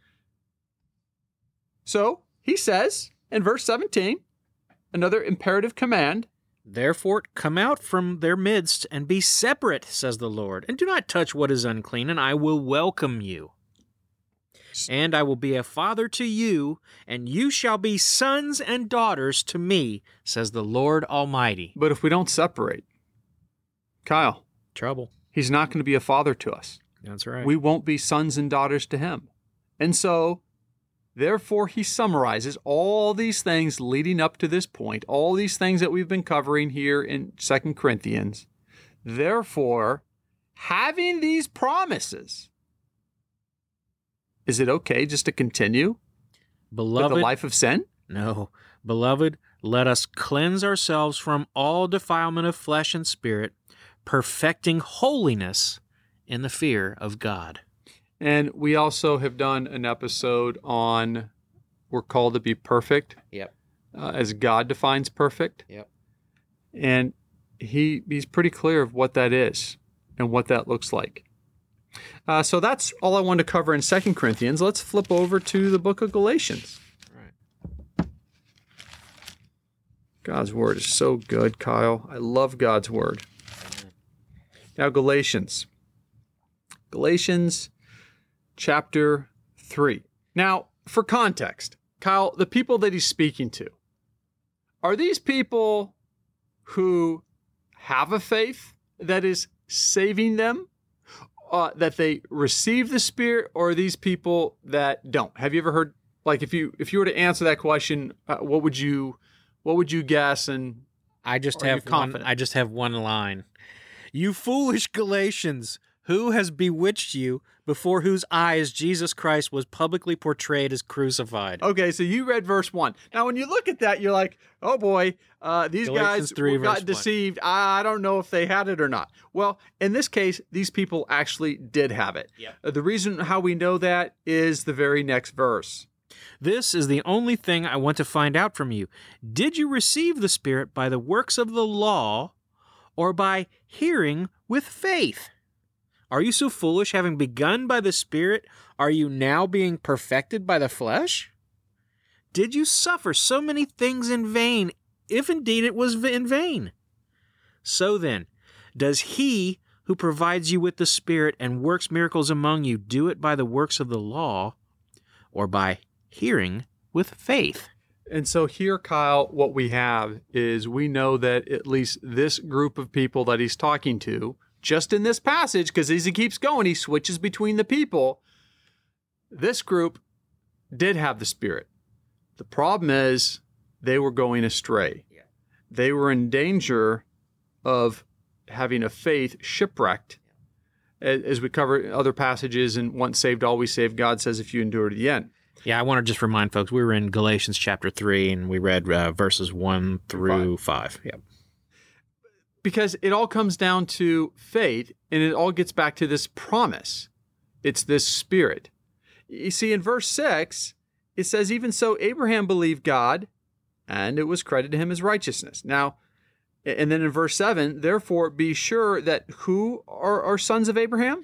So he says in verse seventeen, another imperative command, Therefore, come out from their midst and be separate, says the Lord, and do not touch what is unclean, and I will welcome you. And I will be a father to you, and you shall be sons and daughters to me, says the Lord Almighty. But if we don't separate, Kyle, Trouble. he's not going to be a father to us. That's right. We won't be sons and daughters to him. And so, therefore, he summarizes all these things leading up to this point, all these things that we've been covering here in Second Corinthians. Therefore, having these promises, is it okay just to continue Beloved, with the life of sin? No. Beloved, let us cleanse ourselves from all defilement of flesh and spirit, perfecting holiness in the fear of God. And we also have done an episode on we're called to be perfect. Yep. Uh, as God defines perfect. Yep. And he he's pretty clear of what that is and what that looks like. Uh, so that's all I wanted to cover in Second Corinthians. Let's flip over to the book of Galatians. Right. God's word is so good, Kyle. I love God's word. Now, Galatians. Galatians chapter three. Now, for context, Kyle, the people that he's speaking to, are these people who have a faith that is saving them, uh, that they receive the Spirit, or are these people that don't? Have you ever heard, like, if you if you were to answer that question, uh, what would you what would you guess? And I just are you have one, confident? I just have one line. You foolish Galatians, who has bewitched you, before whose eyes Jesus Christ was publicly portrayed as crucified? Okay, so you read verse one. Now, when you look at that, you're like, oh boy, uh, these Galatians guys three, got verse one. deceived. I don't know if they had it or not. Well, in this case, these people actually did have it. Yeah. Uh, the reason how we know that is the very next verse. This is the only thing I want to find out from you. Did you receive the Spirit by the works of the law or by hearing with faith? Are you so foolish, having begun by the Spirit, are you now being perfected by the flesh? Did you suffer so many things in vain, if indeed it was in vain? So then, does he who provides you with the Spirit and works miracles among you do it by the works of the law or by hearing with faith? And so here, Kyle, what we have is we know that at least this group of people that he's talking to, just in this passage, because as he keeps going, he switches between the people. This group did have the Spirit. The problem is they were going astray. Yeah. They were in danger of having a faith shipwrecked. As we cover in other passages, and once saved, always saved, God says, if you endure to the end. Yeah, I want to just remind folks, we were in Galatians chapter three, and we read uh, verses one through five. five. Yeah. Because it all comes down to faith, and it all gets back to this promise. It's this Spirit. You see, in verse six, it says, even so, Abraham believed God, and it was credited to him as righteousness. Now, and then in verse seven, therefore be sure that who are, are sons of Abraham?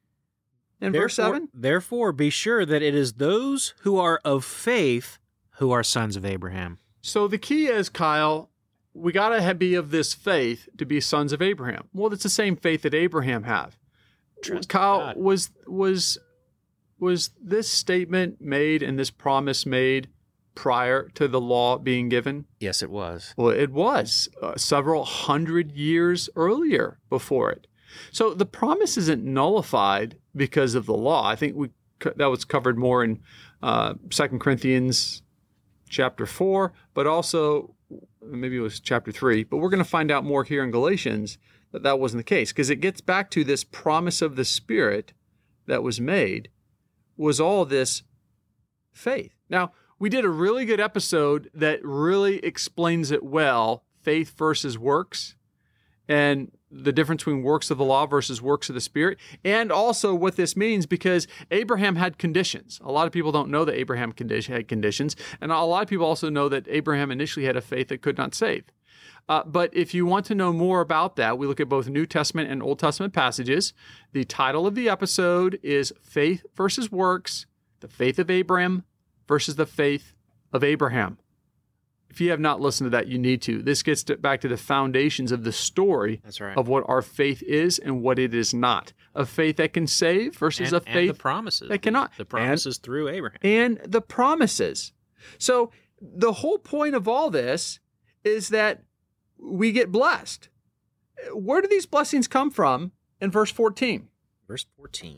In therefore, verse seven? Therefore be sure that it is those who are of faith who are sons of Abraham. So the key is, Kyle, we got to be of this faith to be sons of Abraham. Well, it's the same faith that Abraham had. Trust Kyle, God. was was was this statement made and this promise made prior to the law being given? Yes, it was. Well, it was uh, several hundred years earlier before it. So the promise isn't nullified because of the law. I think we that was covered more in uh, Second Corinthians chapter four, but also maybe it was chapter three. But we're going to find out more here in Galatians that that wasn't the case, because it gets back to this promise of the Spirit that was made was all this faith. Now, we did a really good episode that really explains it well, faith versus works, and the difference between works of the law versus works of the Spirit, and also what this means, because Abraham had conditions. A lot of people don't know that Abraham had conditions, and a lot of people also know that Abraham initially had a faith that could not save. Uh, but if you want to know more about that, we look at both New Testament and Old Testament passages. The title of the episode is Faith versus Works, the Faith of Abraham versus the faith of Abraham. If you have not listened to that, you need to. This gets to, back to the foundations of the story. That's right. Of what our faith is and what it is not. A faith that can save versus and, a faith and the promises. that cannot. The promises and, through Abraham. And the promises. So the whole point of all this is that we get blessed. Where do these blessings come from in verse fourteen? Verse fourteen.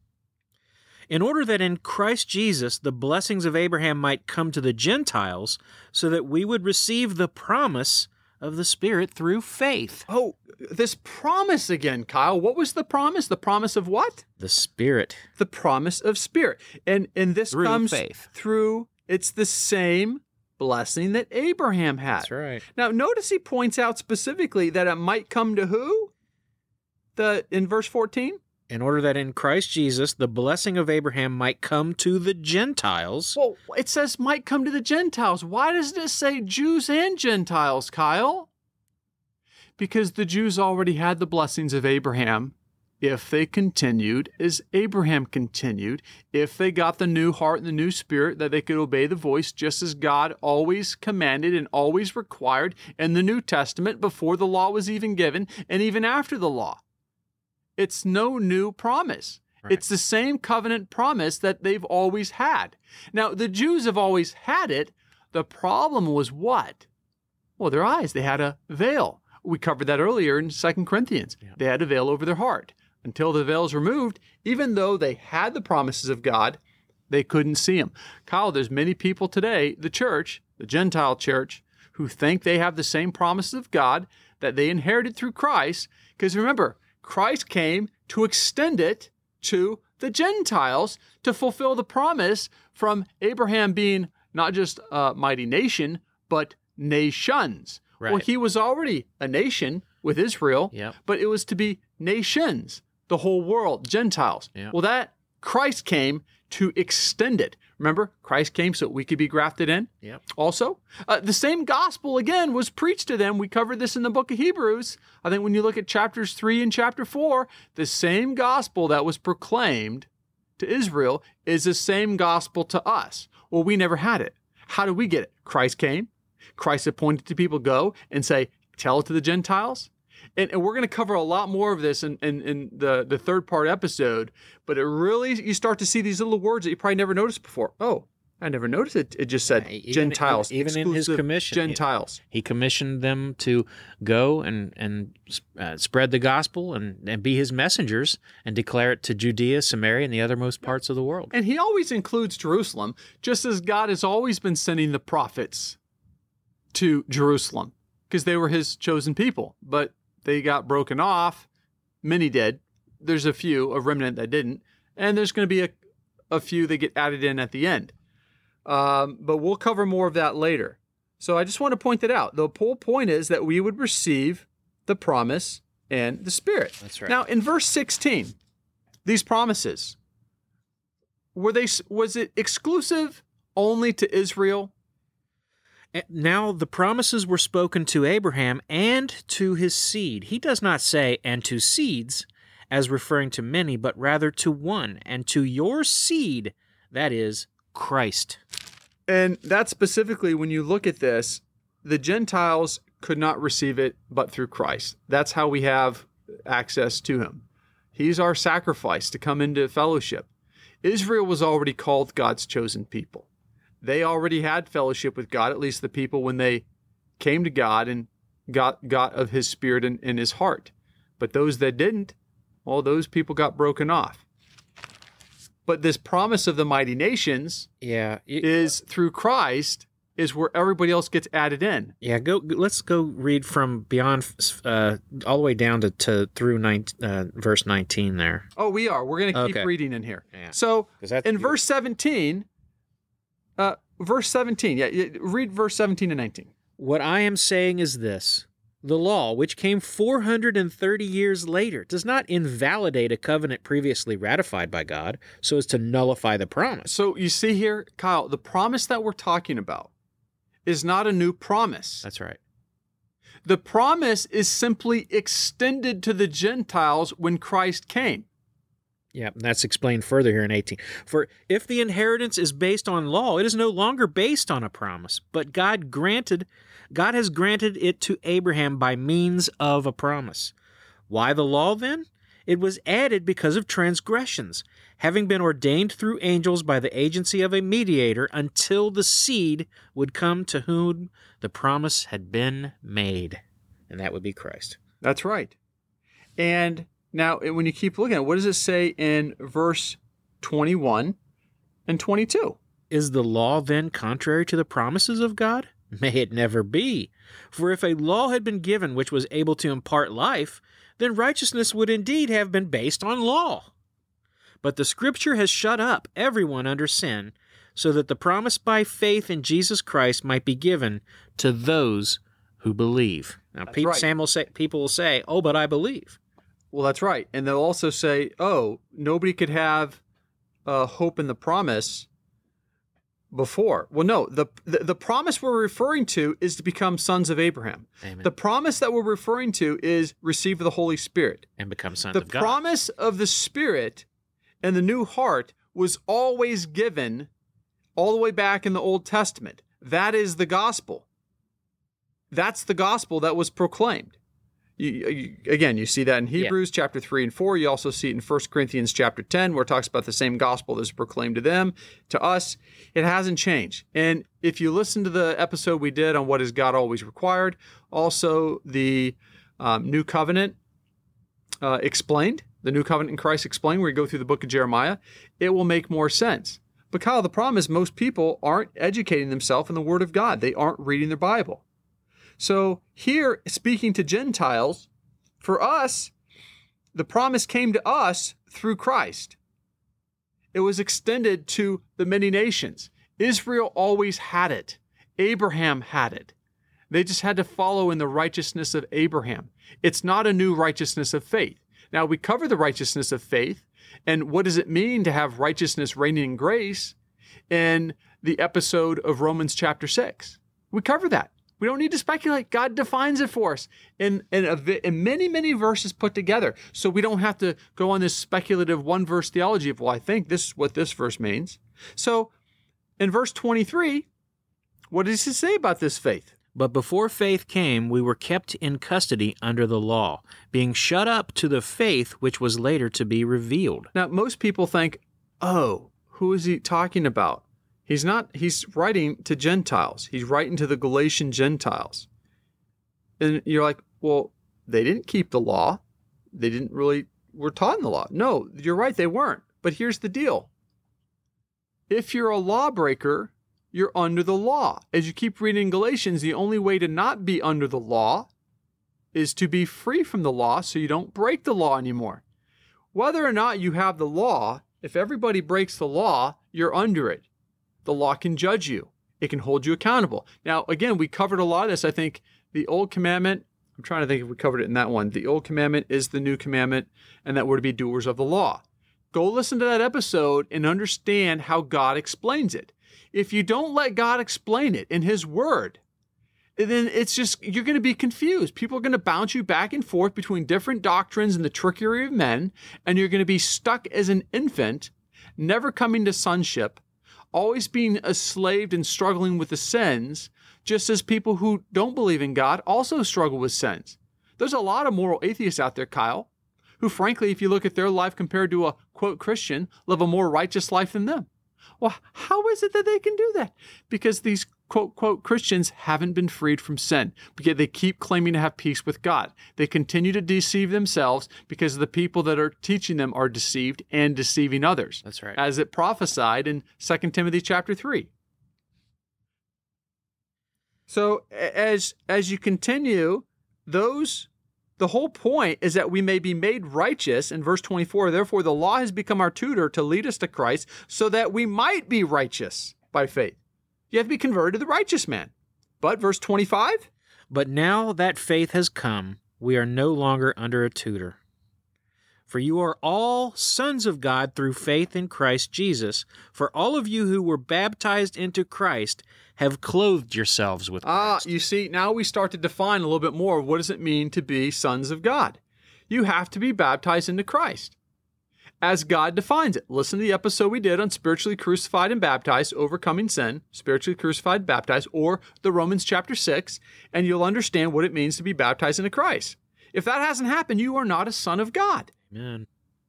In order that in Christ Jesus the blessings of Abraham might come to the Gentiles, so that we would receive the promise of the Spirit through faith. Oh, this promise again, Kyle. What was the promise? The promise of what? The Spirit. The promise of Spirit. And and this Through comes faith. through, it's the same blessing that Abraham had. That's right. Now, notice he points out specifically that it might come to who? The in verse fourteen? In order that in Christ Jesus the blessing of Abraham might come to the Gentiles. Well, it says might come to the Gentiles. Why does this say Jews and Gentiles, Kyle? Because the Jews already had the blessings of Abraham if they continued as Abraham continued, if they got the new heart and the new spirit, that they could obey the voice just as God always commanded and always required in the New Testament before the law was even given and even after the law. It's no new promise. Right. It's the same covenant promise that they've always had. Now, the Jews have always had it. The problem was what? Well, their eyes. They had a veil. We covered that earlier in Second Corinthians. Yeah. They had a veil over their heart. Until the veil is removed, even though they had the promises of God, they couldn't see them. Kyle, there's many people today, the church, the Gentile church, who think they have the same promises of God that they inherited through Christ. Because remember, Christ came to extend it to the Gentiles to fulfill the promise from Abraham being not just a mighty nation, but nations. Right. Well, he was already a nation with Israel, yep. but it was to be nations, the whole world, Gentiles. Yep. Well, that Christ came to extend it. Remember, Christ came so we could be grafted in. Yep. Also, uh, the same gospel, again, was preached to them. We covered this in the book of Hebrews. I think when you look at chapters three and chapter four, the same gospel that was proclaimed to Israel is the same gospel to us. Well, we never had it. How do we get it? Christ came. Christ appointed to people, go and say, tell it to the Gentiles. And, and we're going to cover a lot more of this in, in, in the, the third part episode, but it really, you start to see these little words that you probably never noticed before. Oh, I never noticed it. It just said even, Gentiles. Even in his commission. Gentiles. He, he commissioned them to go and, and uh, spread the gospel and, and be his messengers and declare it to Judea, Samaria, and the othermost parts of the world. And he always includes Jerusalem, just as God has always been sending the prophets to Jerusalem because they were his chosen people, but they got broken off. Many did. There's a few, a remnant that didn't, and there's going to be a, a few that get added in at the end. Um, but we'll cover more of that later. So I just want to point that out. The whole point is that we would receive the promise and the Spirit. That's right. Now, in verse sixteen, these promises, were they? Was it exclusive only to Israel? Now the promises were spoken to Abraham and to his seed. He does not say, and to seeds, as referring to many, but rather to one, and to your seed, that is, Christ. And that specifically, when you look at this, the Gentiles could not receive it but through Christ. That's how we have access to him. He's our sacrifice to come into fellowship. Israel was already called God's chosen people. They already had fellowship with God, at least the people when they came to God and got, got of his Spirit in, in his heart. But those that didn't, well, those people got broken off. But this promise of the mighty nations yeah, it, is through Christ is where everybody else gets added in. Yeah, go. Let's go read from beyond, uh, all the way down to, to through nine, uh, verse nineteen there. Oh, we are. We're going to keep Okay. reading in here. Yeah. So in you- verse seventeen, uh, verse seventeen, yeah, yeah, read verse seventeen and nineteen. What I am saying is this. The law, which came four hundred thirty years later, does not invalidate a covenant previously ratified by God so as to nullify the promise. So you see here, Kyle, the promise that we're talking about is not a new promise. That's right. The promise is simply extended to the Gentiles when Christ came. Yeah, and that's explained further here in eighteen. For if the inheritance is based on law, it is no longer based on a promise, but God granted, God has granted it to Abraham by means of a promise. Why the law then? It was added because of transgressions, having been ordained through angels by the agency of a mediator until the seed would come to whom the promise had been made. And that would be Christ. That's right. And now, when you keep looking at it, what does it say in verse twenty-one and twenty-two? Is the law then contrary to the promises of God? May it never be. For if a law had been given which was able to impart life, then righteousness would indeed have been based on law. But the Scripture has shut up everyone under sin, so that the promise by faith in Jesus Christ might be given to those who believe. Now, That's pe- right. Sam will say, people will say, oh, but I believe. Well, that's right. And they'll also say, oh, nobody could have uh, hope in the promise before. Well, no, the, the the promise we're referring to is to become sons of Abraham. Amen. The promise that we're referring to is receive the Holy Spirit. And become sons The of God. promise of the Spirit and the new heart was always given all the way back in the Old Testament. That is the gospel. That's the gospel that was proclaimed. You, you, again, you see that in Hebrews yeah. chapter three and four. You also see it in First Corinthians chapter ten, where it talks about the same gospel that is proclaimed to them, to us. It hasn't changed. And if you listen to the episode we did on what is God always required, also the um, New Covenant uh, explained, the New Covenant in Christ explained, where you go through the book of Jeremiah, it will make more sense. But Kyle, the problem is most people aren't educating themselves in the Word of God. They aren't reading their Bible. So here, speaking to Gentiles, for us, the promise came to us through Christ. It was extended to the many nations. Israel always had it. Abraham had it. They just had to follow in the righteousness of Abraham. It's not a new righteousness of faith. Now, we cover the righteousness of faith, and what does it mean to have righteousness reigning in grace in the episode of Romans chapter six. We cover that. We don't need to speculate. God defines it for us in, in, a, in many, many verses put together. So we don't have to go on this speculative one-verse theology of, well, I think this is what this verse means. So in verse twenty-three, what does he say about this faith? But before faith came, we were kept in custody under the law, being shut up to the faith which was later to be revealed. Now, most people think, oh, who is he talking about? He's not, he's writing to Gentiles. He's writing to the Galatian Gentiles. And you're like, well, they didn't keep the law. They didn't really, were taught in the law. No, you're right, they weren't. But here's the deal. If you're a lawbreaker, you're under the law. As you keep reading Galatians, the only way to not be under the law is to be free from the law so you don't break the law anymore. Whether or not you have the law, if everybody breaks the law, you're under it. The law can judge you. It can hold you accountable. Now, again, we covered a lot of this. I think the old commandment, I'm trying to think if we covered it in that one. The old commandment is the new commandment, and that we're to be doers of the law. Go listen to that episode and understand how God explains it. If you don't let God explain it in his word, then it's just, you're going to be confused. People are going to bounce you back and forth between different doctrines and the trickery of men, and you're going to be stuck as an infant, never coming to sonship, always being enslaved and struggling with the sins, just as people who don't believe in God also struggle with sins. There's a lot of moral atheists out there, Kyle, who frankly, if you look at their life compared to a, quote, Christian, live a more righteous life than them. Well, how is it that they can do that? Because these quote, quote, Christians haven't been freed from sin, because they keep claiming to have peace with God. They continue to deceive themselves because the people that are teaching them are deceived and deceiving others. That's right. As it prophesied in Second Timothy chapter three. So as, as you continue, those, the whole point is that we may be made righteous. In verse twenty-four, therefore the law has become our tutor to lead us to Christ so that we might be righteous by faith. You have to be converted to the righteous man. But verse twenty-five? But now that faith has come, we are no longer under a tutor. For you are all sons of God through faith in Christ Jesus. For all of you who were baptized into Christ have clothed yourselves with Christ. Ah, you see, now we start to define a little bit more. What does it mean to be sons of God? You have to be baptized into Christ, as God defines it. Listen to the episode we did on spiritually crucified and baptized, overcoming sin, spiritually crucified, baptized, or the Romans chapter six, and you'll understand what it means to be baptized into Christ. If that hasn't happened, you are not a son of God. Amen.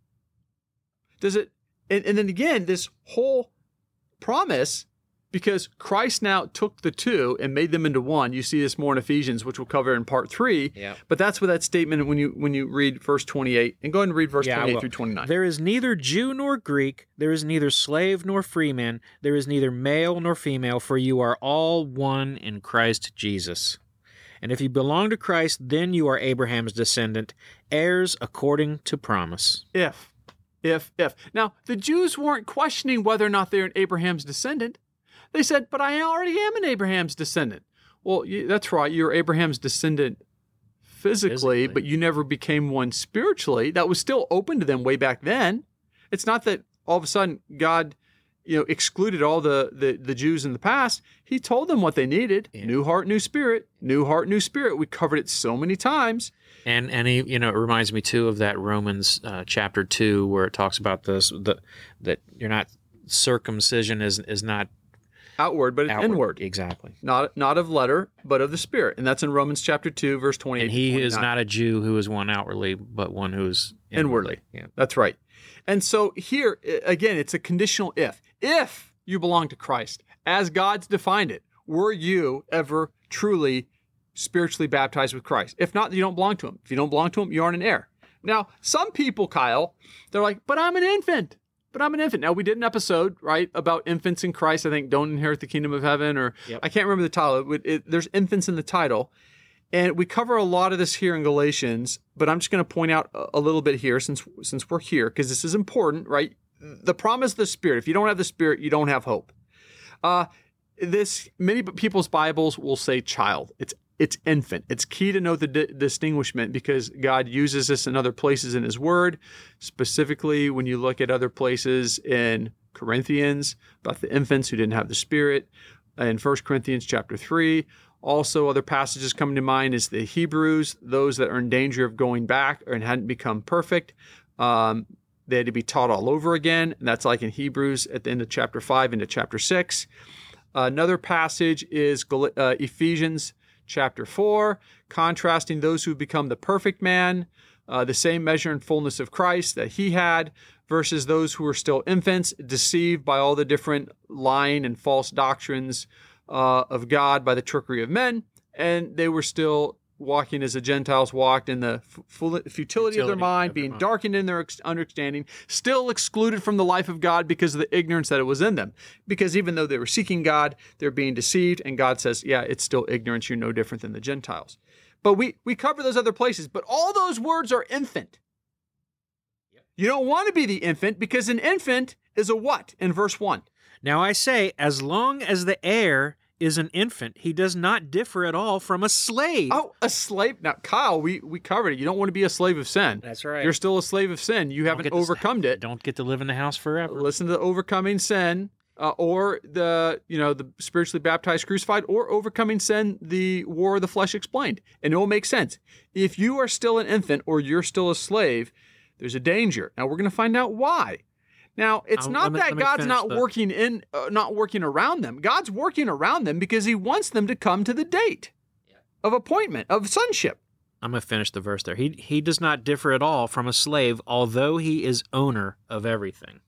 Does it, and, and then again, this whole promise, because Christ now took the two and made them into one. You see this more in Ephesians, which we'll cover in part three. Yeah. But that's what that statement, when you when you read verse twenty-eight, and go ahead and read verse Yeah, I twenty-eight will. through twenty-nine. There is neither Jew nor Greek, there is neither slave nor freeman, there is neither male nor female, for you are all one in Christ Jesus. And if you belong to Christ, then you are Abraham's descendant, heirs according to promise. If, if, if. Now, the Jews weren't questioning whether or not they're an Abraham's descendant. They said, but I already am an Abraham's descendant. Well, you, that's right. You're Abraham's descendant physically, Physically. but you never became one spiritually. That was still open to them way back then. It's not that all of a sudden God, you know, excluded all the, the, the Jews in the past. He told them what they needed. Yeah. New heart, new spirit. New heart, new spirit. We covered it so many times. And and he, you know, it reminds me too of that Romans uh, chapter two, where it talks about this, the, that you're not, circumcision is is not Outward, but it's outward. inward. Exactly. Not not of letter, but of the spirit. And that's in Romans chapter two, verse twenty-eight. And he to is twenty-nine. not a Jew who is one outwardly, but one who is Inwardly. Yeah. That's right. And so here, i- again, it's a conditional if. If you belong to Christ, as God's defined it, were you ever truly spiritually baptized with Christ? If not, you don't belong to him. If you don't belong to him, you aren't an heir. Now, some people, Kyle, they're like, but I'm an infant. But I'm an infant. Now, we did an episode, right, about infants in Christ, I think, don't inherit the kingdom of heaven, or Yep. I can't remember the title. It, it, there's infants in the title. And we cover a lot of this here in Galatians, but I'm just going to point out a, a little bit here since since we're here, because this is important, right? The promise of the Spirit. If you don't have the Spirit, you don't have hope. Uh, this many people's Bibles will say child. It's it's infant. It's key to know the di- distinguishment, because God uses this in other places in his word. Specifically, when you look at other places in Corinthians about the infants who didn't have the Spirit, in First Corinthians chapter three. Also, other passages coming to mind is the Hebrews, those that are in danger of going back and hadn't become perfect. Um, they had to be taught all over again. And that's like in Hebrews at the end of chapter five into chapter six. Uh, another passage is Gal- uh, Ephesians chapter four, contrasting those who become the perfect man, uh, the same measure and fullness of Christ that he had, versus those who are still infants, deceived by all the different lying and false doctrines uh, of God by the trickery of men, and they were still walking as the Gentiles walked in the f- futility, futility of their mind, of their being mind. darkened in their ex- understanding, still excluded from the life of God because of the ignorance that it was in them. Because even though they were seeking God, they're being deceived, and God says, yeah, it's still ignorance. You're no different than the Gentiles. But we, we cover those other places, but all those words are infant. You don't want to be the infant because an infant is a what in verse one? Now I say, as long as the heir is an infant, he does not differ at all from a slave. Oh, a slave. Now, Kyle, we, we covered it. You don't want to be a slave of sin. That's right. You're still a slave of sin. You Don't haven't get to- overcome it. Don't get to live in the house forever. Listen to the overcoming sin, uh, or the you know the spiritually baptized, crucified, or overcoming sin, the war of the flesh explained, and it will make sense. If you are still an infant or you're still a slave, there's a danger. Now we're going to find out why. Now, it's Um, not let me- that let me God's finish not the- working in, uh, not working around them. God's working around them because He wants them to come to the date of appointment, of sonship. I'm going to finish the verse there. He, he does not differ at all from a slave, although he is owner of everything.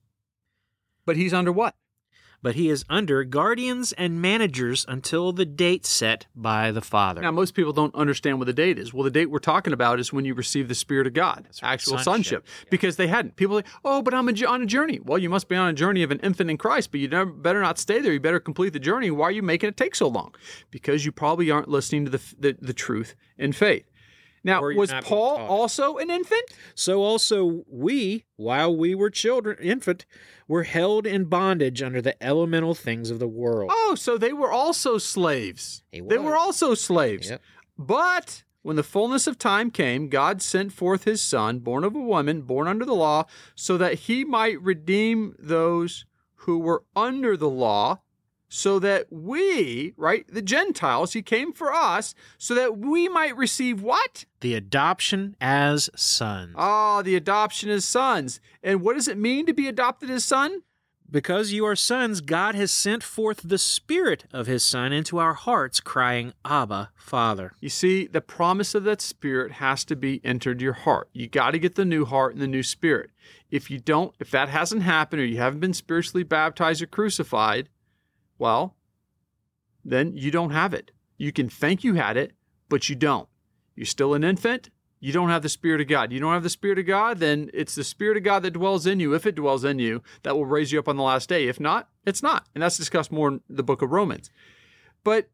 But He's under what? But he is under guardians and managers until the date set by the Father. Now, most people don't understand what the date is. Well, the date we're talking about is when you receive the Spirit of God, right. actual Sonship. sonship, because they hadn't. People are like, oh, but I'm a, on a journey. Well, you must be on a journey of an infant in Christ, but you never, better not stay there. You better complete the journey. Why are you making it take so long? Because you probably aren't listening to the the, the truth in faith. Now, Or you're was not being Paul taught. also an infant? So also we, while we were children, infant, were held in bondage under the elemental things of the world. Oh, so they were also slaves. He They was. were also slaves. Yep. But when the fullness of time came, God sent forth His Son, born of a woman, born under the law, so that He might redeem those who were under the law, so that we, right, the Gentiles, He came for us, so that we might receive what? The adoption as sons. Ah, the adoption as sons. And what does it mean to be adopted as son? Because you are sons, God has sent forth the Spirit of His Son into our hearts, crying, Abba, Father. You see, the promise of that Spirit has to be entered your heart. You got to get the new heart and the new spirit. If you don't, if that hasn't happened, or you haven't been spiritually baptized or crucified, well, then you don't have it. You can think you had it, but you don't. You're still an infant. You don't have the Spirit of God. You don't have the Spirit of God, then it's the Spirit of God that dwells in you, if it dwells in you, that will raise you up on the last day. If not, it's not. And that's discussed more in the book of Romans. But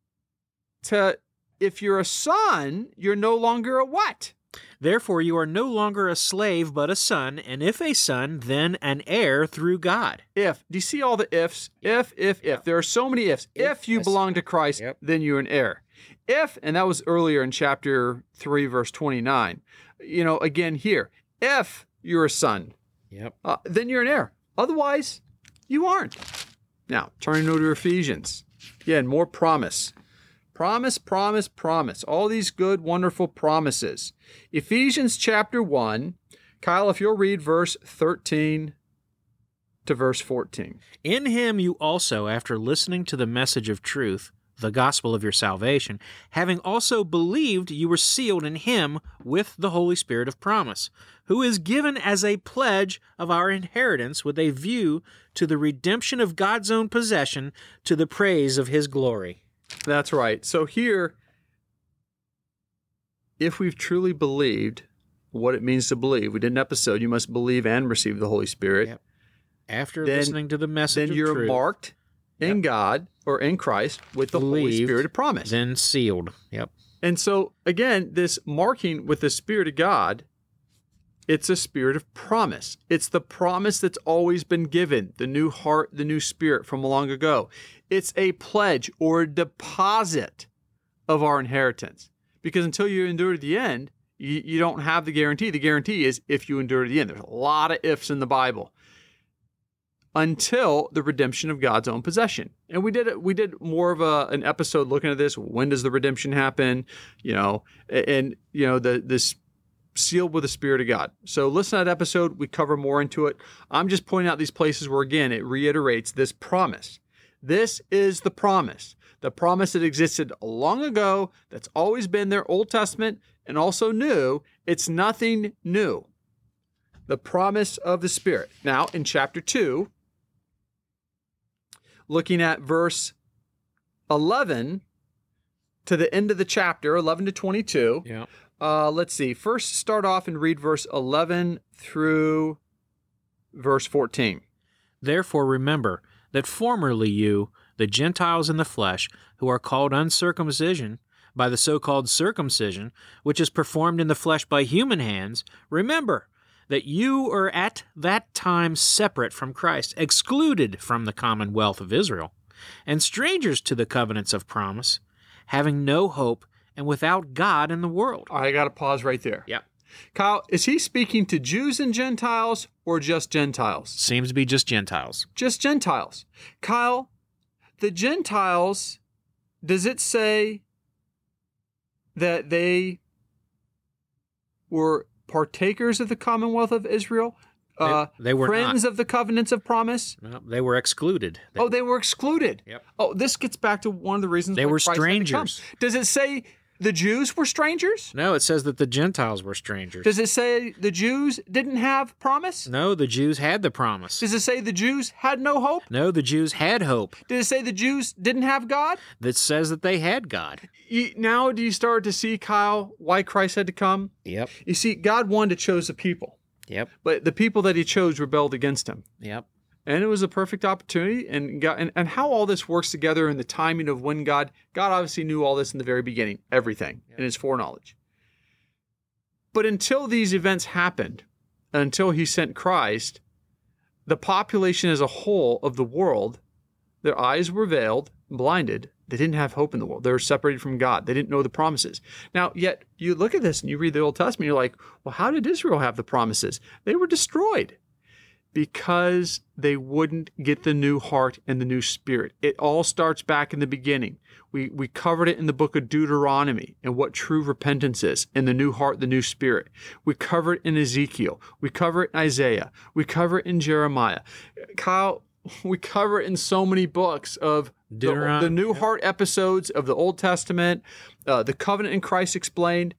to if you're a son, you're no longer a what? Therefore, you are no longer a slave, but a son, and if a son, then an heir through God. If. Do you see all the ifs? If, if, if. There are so many ifs. If you yes. belong to Christ, Yep. then you're an heir. If, and that was earlier in chapter three, verse twenty-nine. You know, again here, if you're a son, Yep. uh, then you're an heir. Otherwise, you aren't. Now, turning over to Ephesians. Again, more promise. Promise, promise, promise. All these good, wonderful promises. Ephesians chapter one. Kyle, if you'll read verse thirteen to verse fourteen. In him you also, after listening to the message of truth, the gospel of your salvation, having also believed, you were sealed in him with the Holy Spirit of promise, who is given as a pledge of our inheritance with a view to the redemption of God's own possession, to the praise of his glory. That's right. So here, if we've truly believed what it means to believe, we did an episode, you must believe and receive the Holy Spirit. Yep. After Then- listening to the message Then of you're truth, marked in God or in Christ with the Holy Believed. Spirit of promise. then sealed. Yep. And so, again, this marking with the Spirit of God, it's a spirit of promise. It's the promise that's always been given, the new heart, the new spirit from long ago. It's a pledge or a deposit of our inheritance. Because until you endure to the end, you, you don't have the guarantee. The guarantee is if you endure to the end. There's a lot of ifs in the Bible. Until the redemption of God's own possession. And we did we did more of a, an episode looking at this. When does the redemption happen? You know, and, and you know, the this sealed with the Spirit of God. So listen to that episode. We cover more into it. I'm just pointing out these places where, again, it reiterates this promise. This is the promise. The promise that existed long ago, that's always been there, Old Testament and also New. It's nothing new. The promise of the Spirit. Now, in chapter two, looking at verse eleven, to the end of the chapter, eleven to twenty-two. Yeah. Uh, let's see. First, start off and read verse eleven through verse fourteen. Therefore remember that formerly you, the Gentiles in the flesh, who are called uncircumcision, by the so-called circumcision, which is performed in the flesh by human hands, remember that you are at that time separate from Christ, excluded from the commonwealth of Israel, and strangers to the covenants of promise, having no hope and without God in the world. I got to pause right there. Yeah. Kyle, is he speaking to Jews and Gentiles or just Gentiles? Seems to be just Gentiles. Just Gentiles. Kyle, the Gentiles, does it say that they were partakers of the commonwealth of Israel? They, Uh, they were friends not. of the covenants of promise? No, they were excluded. They, Oh, they were excluded. Yep. Oh, this gets back to one of the reasons They why were Christ had to come. strangers. Does it say the Jews were strangers? No, it says that the Gentiles were strangers. Does it say the Jews didn't have promise? No, the Jews had the promise. Does it say the Jews had no hope? No, the Jews had hope. Did it say the Jews didn't have God? That says that they had God. You, now do you start to see, Kyle, why Christ had to come? Yep. You see, God wanted to choose a people, Yep. but the people that he chose rebelled against him. Yep. And it was a perfect opportunity. And, God, and and how all this works together in the timing of when God, God obviously knew all this in the very beginning, everything in his foreknowledge. But until these events happened, until he sent Christ, the population as a whole of the world, their eyes were veiled, blinded. They didn't have hope in the world. They were separated from God. They didn't know the promises. Now, yet you look at this and you read the Old Testament, you're like, well, how did Israel have the promises? They were destroyed because they wouldn't get the new heart and the new spirit. It all starts back in the beginning. We we covered it in the book of Deuteronomy and what true repentance is, and the new heart, the new spirit. We cover it in Ezekiel. We cover it in Isaiah. We cover it in Jeremiah. Kyle, we cover it in so many books of the, the new heart episodes of the Old Testament, uh, the covenant in Christ explained.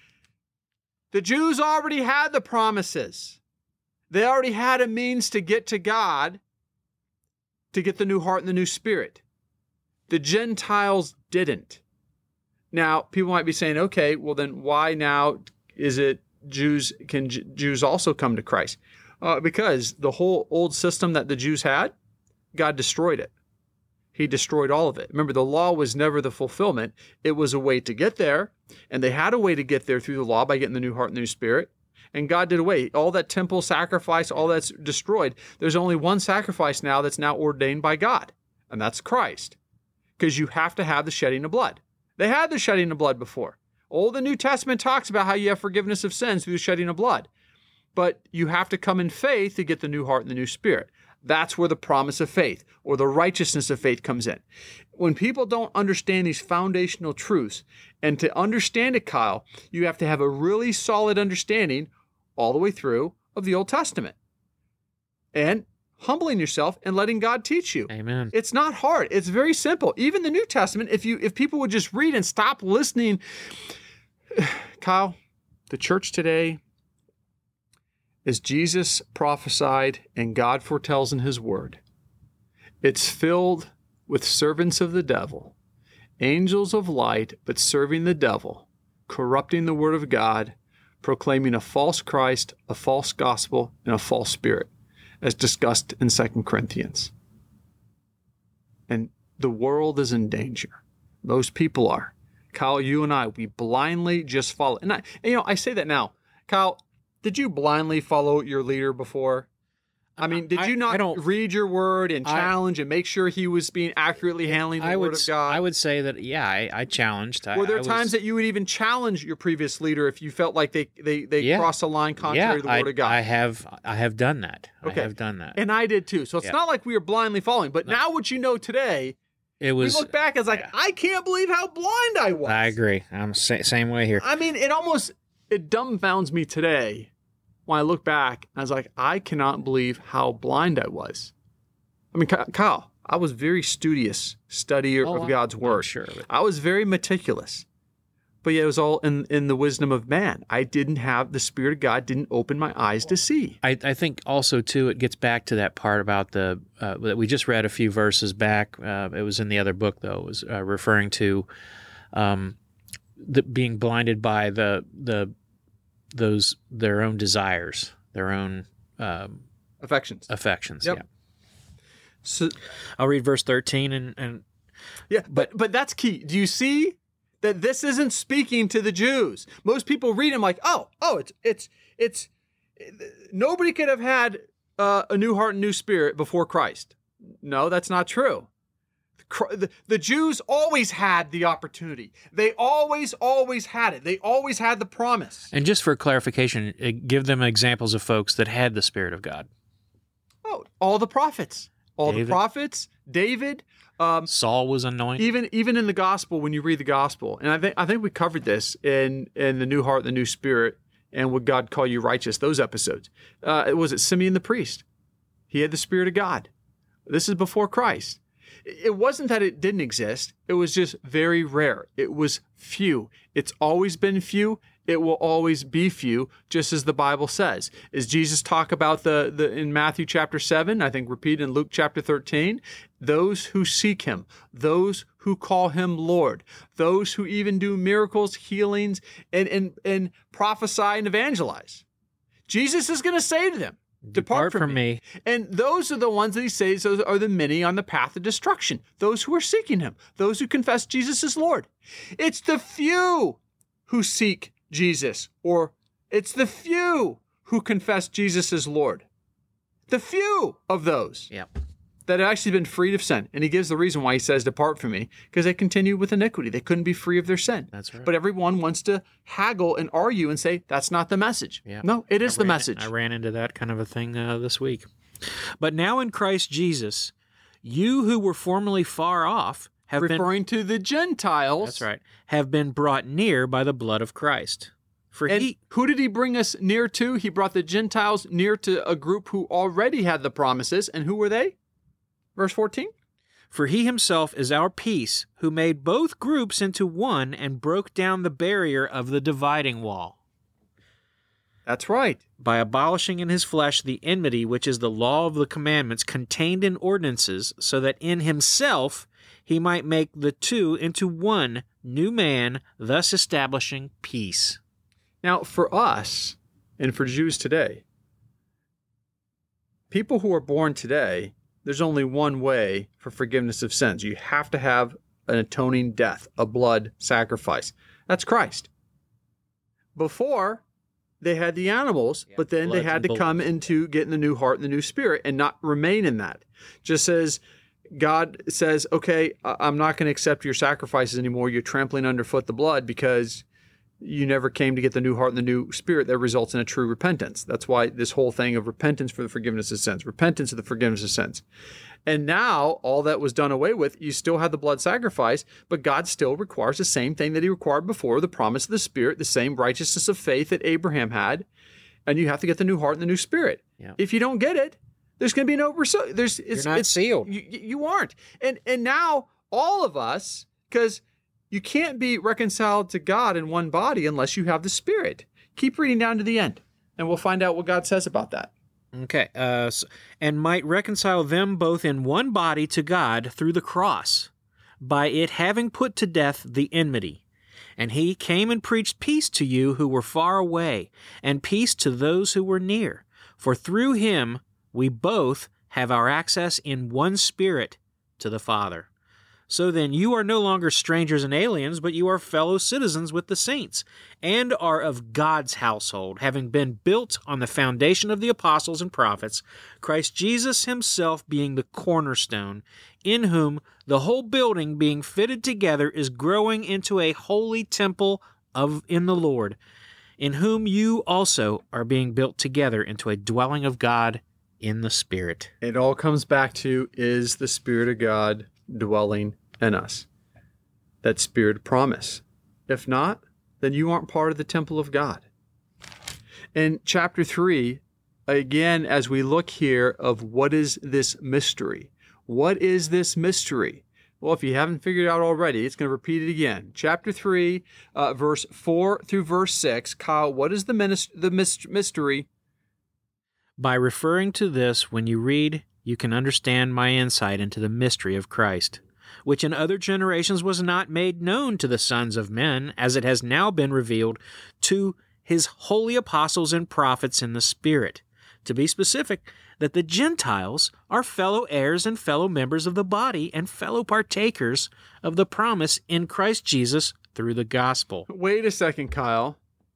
The Jews already had the promises. They already had a means to get to God, to get the new heart and the new spirit. The Gentiles didn't. Now, people might be saying, okay, well then why now is it Jews, can J- Jews also come to Christ? Uh, because the whole old system that the Jews had, God destroyed it. He destroyed all of it. Remember, the law was never the fulfillment. It was a way to get there, and they had a way to get there through the law by getting the new heart and the new spirit. And God did away. All that temple sacrifice, all that's destroyed. There's only one sacrifice now that's now ordained by God, and that's Christ. Because you have to have the shedding of blood. They had the shedding of blood before. All the New Testament talks about how you have forgiveness of sins through the shedding of blood. But you have to come in faith to get the new heart and the new spirit. That's where the promise of faith or the righteousness of faith comes in. When people don't understand these foundational truths, and to understand it, Kyle, you have to have a really solid understanding all the way through of the Old Testament. And humbling yourself and letting God teach you. Amen. It's not hard. It's very simple. Even the New Testament, if you if people would just read and stop listening. Kyle, the church today, as Jesus prophesied and God foretells in his word, it's filled with servants of the devil, angels of light, but serving the devil, corrupting the word of God, proclaiming a false Christ, a false gospel, and a false spirit, as discussed in Second Corinthians. And the world is in danger. Most people are. Kyle, you and I, we blindly just follow. And, I, and you know, I say that now. Kyle, did you blindly follow your leader before? I mean, did I- you I not don't- read your word and I- challenge and make sure he was being accurately handling the I word would, of s- God? I would say that, yeah, I, I challenged. I, Were there I was- times that you would even challenge your previous leader if you felt like they they, they Yeah. crossed a line contrary yeah, to the I, word of God? I have, I have done that. Okay. I have done that. And I did too. So it's Yeah. not like we were blindly following. But now what you know today, It was. we look back as like, yeah. I can't believe how blind I was. I agree. I'm sa- same way here. I mean, it almost, it dumbfounds me today when I look back. I was like, I cannot believe how blind I was. I mean, Ky- Kyle, I was very studious studier Oh, of I'm- God's I'm word. sure of it. I was very meticulous. But yet it was all in, in the wisdom of man. I didn't have, the Spirit of God didn't open my eyes to see. I, I think also too it gets back to that part about the uh, that we just read a few verses back. Uh, it was in the other book though. It was uh, referring to um, the, being blinded by the the those their own desires, their own um, Affections. affections. Yep. Yeah. So, I'll read verse thirteen and, and yeah, but but that's key. Do you see that this isn't speaking to the Jews? Most people read them like, oh, oh, it's it's it's nobody could have had uh, a new heart and new spirit before Christ. No, that's not true. The, the Jews always had the opportunity. They always, always had it. They always had the promise. and just for clarification, uh, give them examples of folks that had the Spirit of God. Oh, all the prophets, all David. the prophets, David. Um, Saul was anointed. even even in the gospel, when you read the gospel, and I think I think we covered this in in the New Heart, the New Spirit, and Would God Call You Righteous? Those episodes. Uh, it was it Simeon the priest. He had the Spirit of God. This is before Christ. It wasn't that it didn't exist. It was just very rare. It was few. It's always been few. It will always be few, just as the Bible says. As Jesus talk about the, the in Matthew chapter seven, I think repeat in Luke chapter thirteen, those who seek him, those who call him Lord, those who even do miracles, healings, and, and, and prophesy and evangelize. Jesus is going to say to them, Depart, from, me. me. And those are the ones that he says those are the many on the path of destruction. Those who are seeking him. Those who confess Jesus as Lord. It's the few who seek Jesus. Or it's the few who confess Jesus as Lord. The few of those Yep. that have actually been freed of sin. And he gives the reason why he says, Depart from me. Because they continued with iniquity. They couldn't be free of their sin. That's right. But everyone wants to haggle and argue and say, that's not the message. Yeah. No, it is I the ran- message. I ran into that kind of a thing uh, this week. But now in Christ Jesus, you who were formerly far off have been... Referring to the Gentiles. That's right. Have been brought near by the blood of Christ. For And he... who did he bring us near to? He brought the Gentiles near to a group who already had the promises. And who were they? Verse fourteen. For he himself is our peace, who made both groups into one and broke down the barrier of the dividing wall, That's right. by abolishing in his flesh the enmity which is the law of the commandments contained in ordinances, so that in himself he might make the two into one new man, thus establishing peace. Now, for us and for Jews today, people who are born today, there's only one way for forgiveness of sins. You have to have an atoning death, a blood sacrifice. That's Christ. Before, they had the animals, Yeah, but then they bloods had and to bullets. come into getting the new heart and the new spirit and not remain in that. Just as God says, okay, I- I'm not going to accept your sacrifices anymore. You're trampling underfoot the blood because you never came to get the new heart and the new spirit that results in a true repentance. That's why this whole thing of repentance for the forgiveness of sins, repentance of the forgiveness of sins. And now all that was done away with, you still have the blood sacrifice, but God still requires the same thing that he required before, the promise of the spirit, the same righteousness of faith that Abraham had. And you have to get the new heart and the new spirit. Yeah. If you don't get it, there's going to be no resu- there's it's, You're not it's sealed. You, you aren't. And and now all of us, because you can't be reconciled to God in one body unless you have the Spirit. Keep reading down to the end, and we'll find out what God says about that. Okay. Uh, s- and might reconcile them both in one body to God through the cross, by it having put to death the enmity. And he came and preached peace to you who were far away, and peace to those who were near. For through him we both have our access in one Spirit to the Father. So then you are no longer strangers and aliens, but you are fellow citizens with the saints, and are of God's household, having been built on the foundation of the apostles and prophets, Christ Jesus himself being the cornerstone, in whom the whole building being fitted together is growing into a holy temple of in the Lord, in whom you also are being built together into a dwelling of God in the Spirit. It all comes back to, is the Spirit of God dwelling in us? That Spirit promise. If not, then you aren't part of the temple of God. In chapter three, again, as we look here of what is this mystery? What is this mystery? Well, if you haven't figured it out already, it's going to repeat it again. Chapter three, uh, verse four through verse six. Kyle, what is the, minis- the myst- mystery? By referring to this, when you read, you can understand my insight into the mystery of Christ, which in other generations was not made known to the sons of men, as it has now been revealed to his holy apostles and prophets in the Spirit. To be specific, that the Gentiles are fellow heirs and fellow members of the body and fellow partakers of the promise in Christ Jesus through the gospel. Wait a second, Kyle.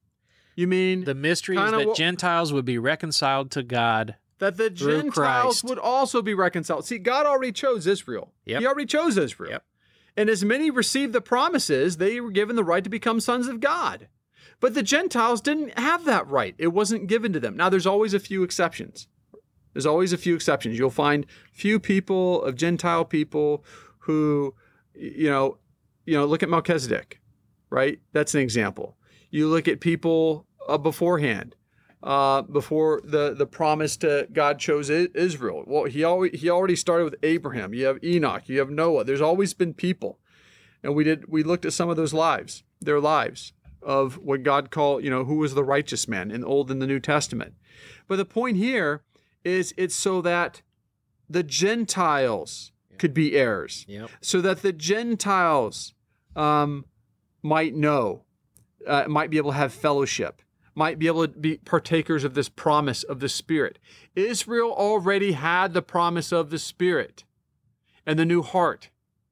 You mean The mystery is that what, Gentiles would be reconciled to God that the through Gentiles Christ. would also be reconciled. See, God already chose Israel. Yep. He already chose Israel. Yep. And as many received the promises, they were given the right to become sons of God. But the Gentiles didn't have that right. It wasn't given to them. Now, there's always a few exceptions. There's always a few exceptions. You'll find few people of Gentile people who, you know, you know, look at Melchizedek, right? That's an example. You look at people uh, beforehand. Uh, before the, the promise to God chose Israel. Well, he always, he already started with Abraham. You have Enoch. You have Noah. There's always been people, and we did we looked at some of those lives, their lives of what God called, you know, who was the righteous man in the Old and the New Testament. But the point here is it's so that the Gentiles yep. could be heirs, yep. so that the Gentiles um, might know, uh, might be able to have fellowship. Might be able to be partakers of this promise of the Spirit. Israel already had the promise of the Spirit and the new heart.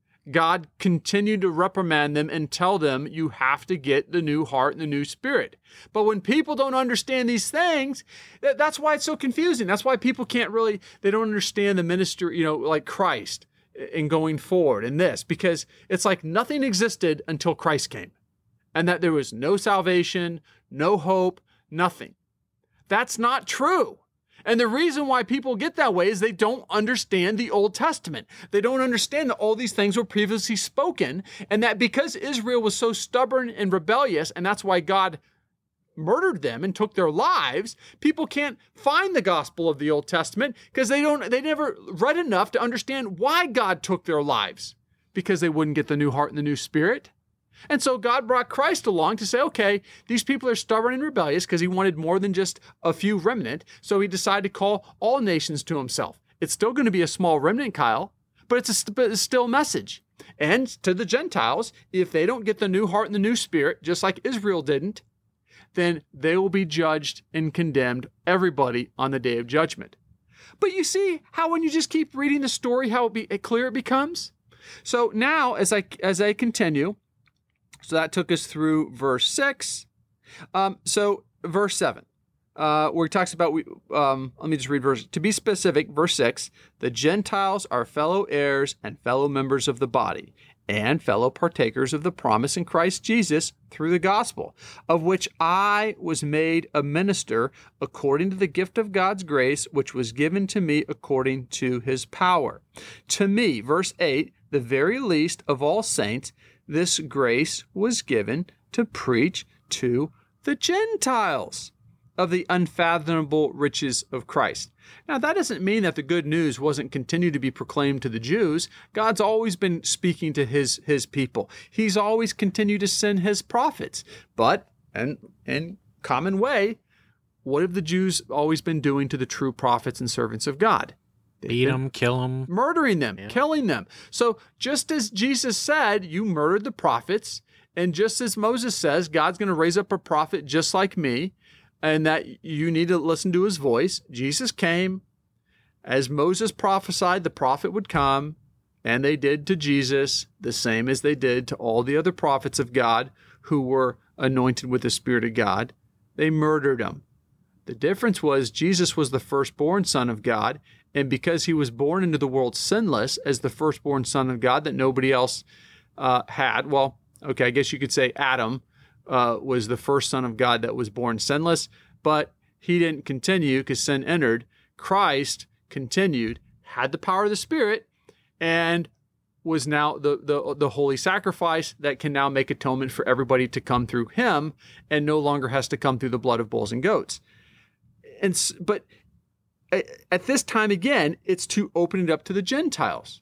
God continued to reprimand them and tell them, you have to get the new heart and the new spirit. But when people don't understand these things, that's why it's so confusing. That's why people can't really, they don't understand the ministry, you know, like Christ in going forward in this, because it's like nothing existed until Christ came. And that there was no salvation, no hope, nothing. That's not true. And the reason why people get that way is they don't understand the Old Testament. They don't understand that all these things were previously spoken, and that because Israel was so stubborn and rebellious, and that's why God murdered them and took their lives, people can't find the gospel of the Old Testament because they don't, they never read enough to understand why God took their lives, because they wouldn't get the new heart and the new spirit. And so God brought Christ along to say, okay, these people are stubborn and rebellious because he wanted more than just a few remnant. So he decided to call all nations to himself. It's still going to be a small remnant, Kyle, but it's a, st- it's still a message. And to the Gentiles, if they don't get the new heart and the new spirit, just like Israel didn't, then they will be judged and condemned, everybody, on the day of judgment. But you see how when you just keep reading the story, how it be, clear it becomes? So now, as I as I continue, so that took us through verse six. Um, so verse seven, uh, where he talks about, we, um, let me just read verse, to be specific, verse six, the Gentiles are fellow heirs and fellow members of the body and fellow partakers of the promise in Christ Jesus through the gospel, of which I was made a minister according to the gift of God's grace, which was given to me according to his power. To me, verse eight, the very least of all saints, this grace was given to preach to the Gentiles of the unfathomable riches of Christ. Now, that doesn't mean that the good news wasn't continued to be proclaimed to the Jews. God's always been speaking to his, his people. He's always continued to send his prophets. But, and in common way, what have the Jews always been doing to the true prophets and servants of God? Beat them, kill them. Murdering them, yeah. killing them. So just as Jesus said, you murdered the prophets, and just as Moses says, God's going to raise up a prophet just like me, and that you need to listen to his voice. Jesus came. As Moses prophesied, the prophet would come, and they did to Jesus the same as they did to all the other prophets of God who were anointed with the Spirit of God. They murdered him. The difference was Jesus was the firstborn Son of God, and because he was born into the world sinless as the firstborn Son of God that nobody else uh, had, well, okay, I guess you could say Adam uh, was the first Son of God that was born sinless, but he didn't continue because sin entered. Christ continued, had the power of the Spirit, and was now the, the, the holy sacrifice that can now make atonement for everybody to come through him and no longer has to come through the blood of bulls and goats. And but at this time, again, it's to open it up to the Gentiles.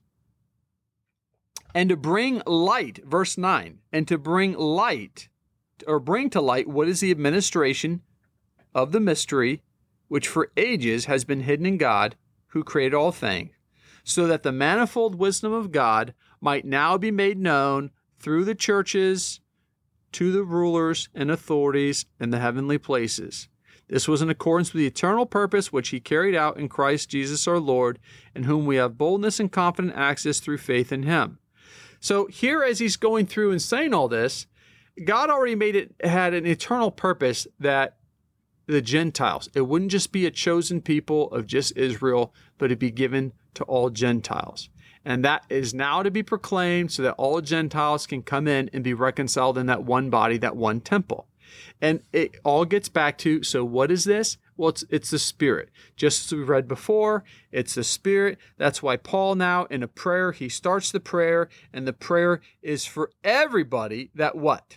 And to bring light, verse nine, and to bring light, or bring to light what is the administration of the mystery, which for ages has been hidden in God, who created all things, so that the manifold wisdom of God might now be made known through the churches to the rulers and authorities in the heavenly places. This was in accordance with the eternal purpose which he carried out in Christ Jesus our Lord, in whom we have boldness and confident access through faith in him. So here, as he's going through and saying all this, God already made it, had an eternal purpose that the Gentiles, it wouldn't just be a chosen people of just Israel, but it'd be given to all Gentiles. And that is now to be proclaimed so that all Gentiles can come in and be reconciled in that one body, that one temple. And it all gets back to, so what is this? Well, it's, it's the Spirit. Just as we read before, it's the Spirit. That's why Paul now, in a prayer, he starts the prayer, and the prayer is for everybody that what?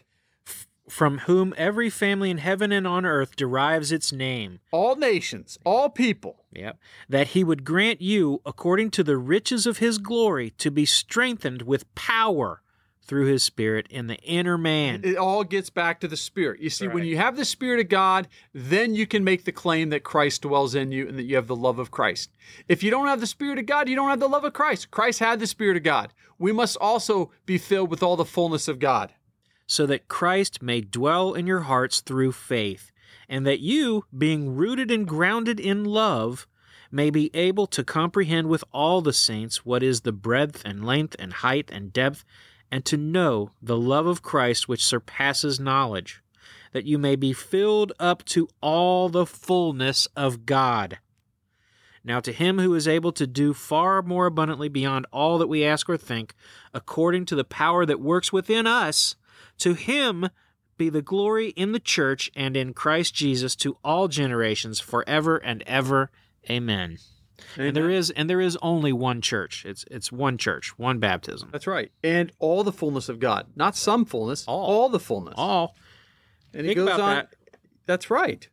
From whom every family in heaven and on earth derives its name. All nations, all people. Yep. That he would grant you, according to the riches of his glory, to be strengthened with power through his Spirit in the inner man. It all gets back to the Spirit. You see, Right. when you have the Spirit of God, then you can make the claim that Christ dwells in you and that you have the love of Christ. If you don't have the Spirit of God, you don't have the love of Christ. Christ had the Spirit of God. We must also be filled with all the fullness of God. So that Christ may dwell in your hearts through faith, and that you, being rooted and grounded in love, may be able to comprehend with all the saints what is the breadth and length and height and depth, and to know the love of Christ which surpasses knowledge, that you may be filled up to all the fullness of God. Now to him who is able to do far more abundantly beyond all that we ask or think, according to the power that works within us, to him be the glory in the church and in Christ Jesus to all generations forever and ever. Amen. Amen. And there is and there is only one church. It's it's one church, one baptism. That's right. And all the fullness of God. Not some fullness, All. all the fullness. All. And he Think goes about on. that. That's right.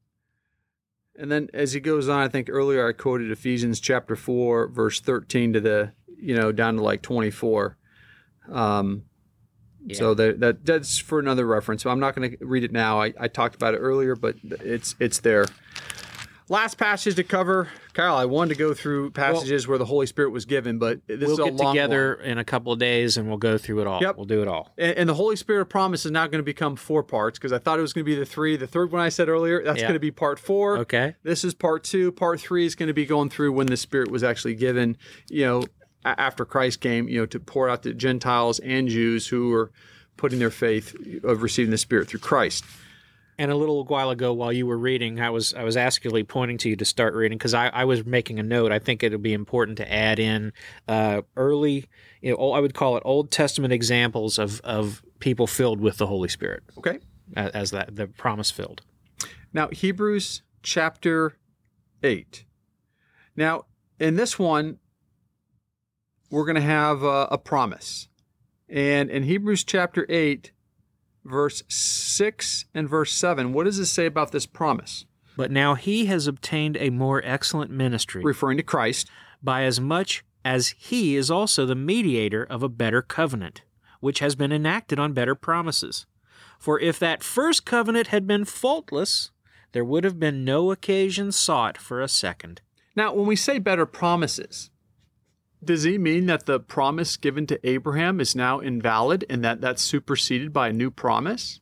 And then as he goes on, I think earlier I quoted Ephesians chapter four, verse thirteen to the, you know, down to like twenty-four. Um, Yeah. So that, that that's for another reference. I'm not going to read it now. I, I talked about it earlier, but it's it's there. Last passage to cover, Kyle. I wanted to go through passages where the Holy Spirit was given, but this We'll is a get long together one. in a couple of days and we'll go through it all. Yep. We'll do it all. And, and the Holy Spirit promise is now going to become four parts because I thought it was going to be the three. The third one I said earlier, that's Yeah. going to be part four. Okay. This is part two. Part three is going to be going through when the Spirit was actually given, you know, a- after Christ came, you know, to pour out to Gentiles and Jews who were putting their faith of receiving the Spirit through Christ. And a little while ago, while you were reading, I was I was actually pointing to you to start reading because I, I was making a note. I think it'll be important to add in uh, early, you know, I would call it Old Testament examples of, of people filled with the Holy Spirit, Okay. as, as that the promise filled. Now, Hebrews chapter eight. Now, in this one, we're going to have a, a promise. And in Hebrews chapter eight, verse six and verse seven, what does it say about this promise? But now he has obtained a more excellent ministry, Referring to Christ. by as much as he is also the mediator of a better covenant, which has been enacted on better promises. For if that first covenant had been faultless, there would have been no occasion sought for a second. Now, when we say better promises, does he mean that the promise given to Abraham is now invalid and that that's superseded by a new promise?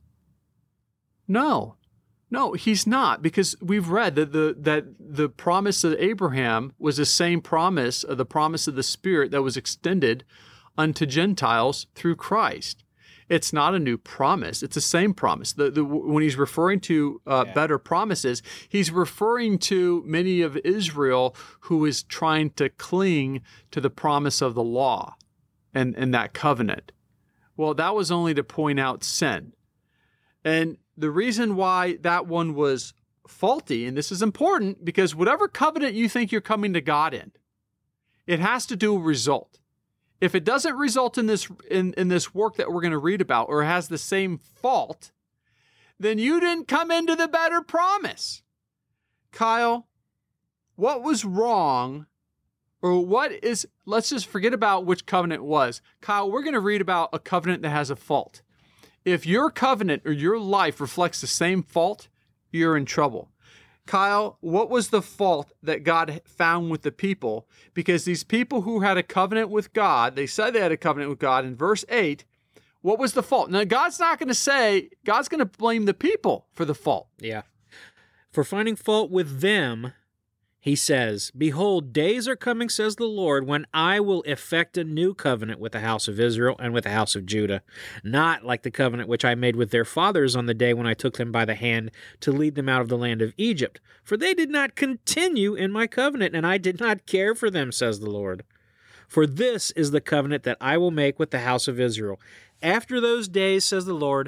No. No, he's not, because we've read that the that the promise of Abraham was the same promise of the promise of the Spirit that was extended unto Gentiles through Christ. It's not a new promise. It's the same promise. The, the, when he's referring to uh, Yeah. better promises, he's referring to many of Israel who is trying to cling to the promise of the law and, and that covenant. Well, that was only to point out sin. And the reason why that one was faulty, and this is important, because whatever covenant you think you're coming to God in, it has to do a result. If it doesn't result in this in, in this work that we're going to read about, or has the same fault, then you didn't come into the better promise. Kyle, what was wrong, or what is, let's just forget about which covenant it was. Kyle, we're going to read about a covenant that has a fault. If your covenant or your life reflects the same fault, you're in trouble. Kyle, what was the fault that God found with the people? Because these people who had a covenant with God, they said they had a covenant with God in verse eight. What was the fault? Now, God's not going to say, God's going to blame the people for the fault. Yeah. For finding fault with them, he says, "Behold, days are coming, says the Lord, when I will effect a new covenant with the house of Israel and with the house of Judah, not like the covenant which I made with their fathers on the day when I took them by the hand to lead them out of the land of Egypt. For they did not continue in my covenant, and I did not care for them, says the Lord. For this is the covenant that I will make with the house of Israel. After those days, says the Lord,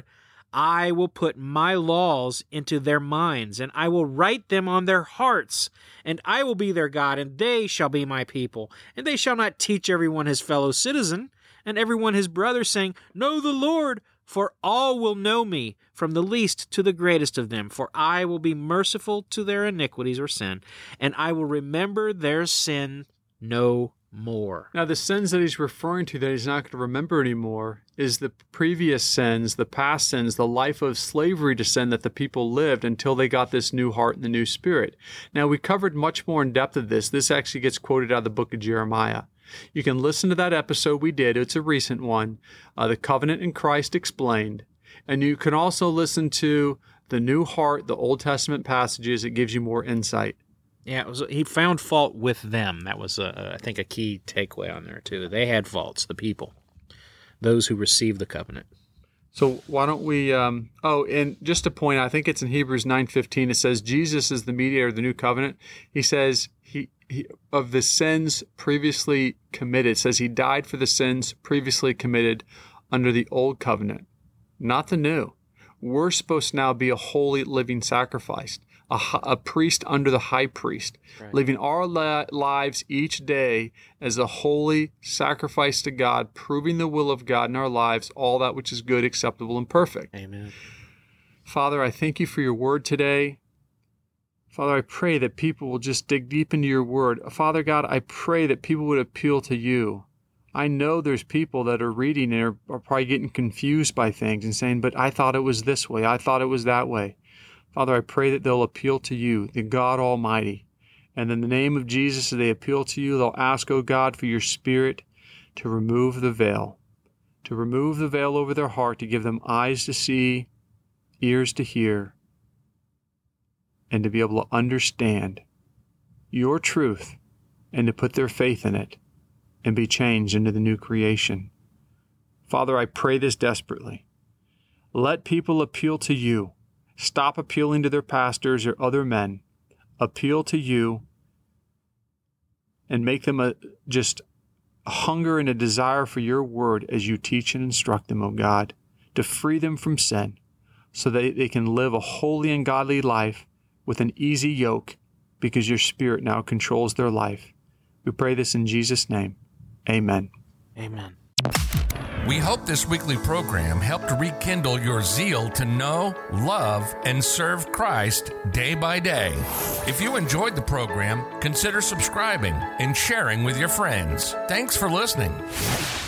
I will put my laws into their minds, and I will write them on their hearts, and I will be their God, and they shall be my people. And they shall not teach everyone his fellow citizen, and everyone his brother, saying, Know the Lord, for all will know me, from the least to the greatest of them. For I will be merciful to their iniquities or sin, and I will remember their sin no more." Now, the sins that he's referring to that he's not going to remember anymore is the previous sins, the past sins, the life of slavery to sin that the people lived until they got this new heart and the new spirit. Now, we covered much more in depth of this. This actually gets quoted out of the book of Jeremiah. You can listen to that episode we did. It's a recent one, uh, The Covenant in Christ Explained. And you can also listen to the new heart, the Old Testament passages. It gives you more insight. Yeah, it was, he found fault with them. That was, uh, I think, a key takeaway on there, too. They had faults, the people, those who received the covenant. So why don't we, um, oh, and just to point out, I think it's in Hebrews nine fifteen, it says Jesus is the mediator of the new covenant. He says he, he of the sins previously committed, it says he died for the sins previously committed under the old covenant, not the new. We're supposed to now be a holy living sacrifice. A, a priest under the high priest, right, living our la- lives each day as a holy sacrifice to God, proving the will of God in our lives, all that which is good, acceptable, and perfect. Amen. Father, I thank you for your word today. Father, I pray that people will just dig deep into your word. Father God, I pray that people would appeal to you. I know there's people that are reading and are, are probably getting confused by things and saying, but I thought it was this way. I thought it was that way. Father, I pray that they'll appeal to you, the God Almighty. And in the name of Jesus, as they appeal to you, they'll ask, oh God, for your Spirit to remove the veil, to remove the veil over their heart, to give them eyes to see, ears to hear, and to be able to understand your truth and to put their faith in it and be changed into the new creation. Father, I pray this desperately. Let people appeal to you. Stop appealing to their pastors or other men. Appeal to you and make them a, just a hunger and a desire for your word as you teach and instruct them, O God, to free them from sin so that they can live a holy and godly life with an easy yoke because your Spirit now controls their life. We pray this in Jesus' name. Amen. Amen. We hope this weekly program helped rekindle your zeal to know, love, and serve Christ day by day. If you enjoyed the program, consider subscribing and sharing with your friends. Thanks for listening.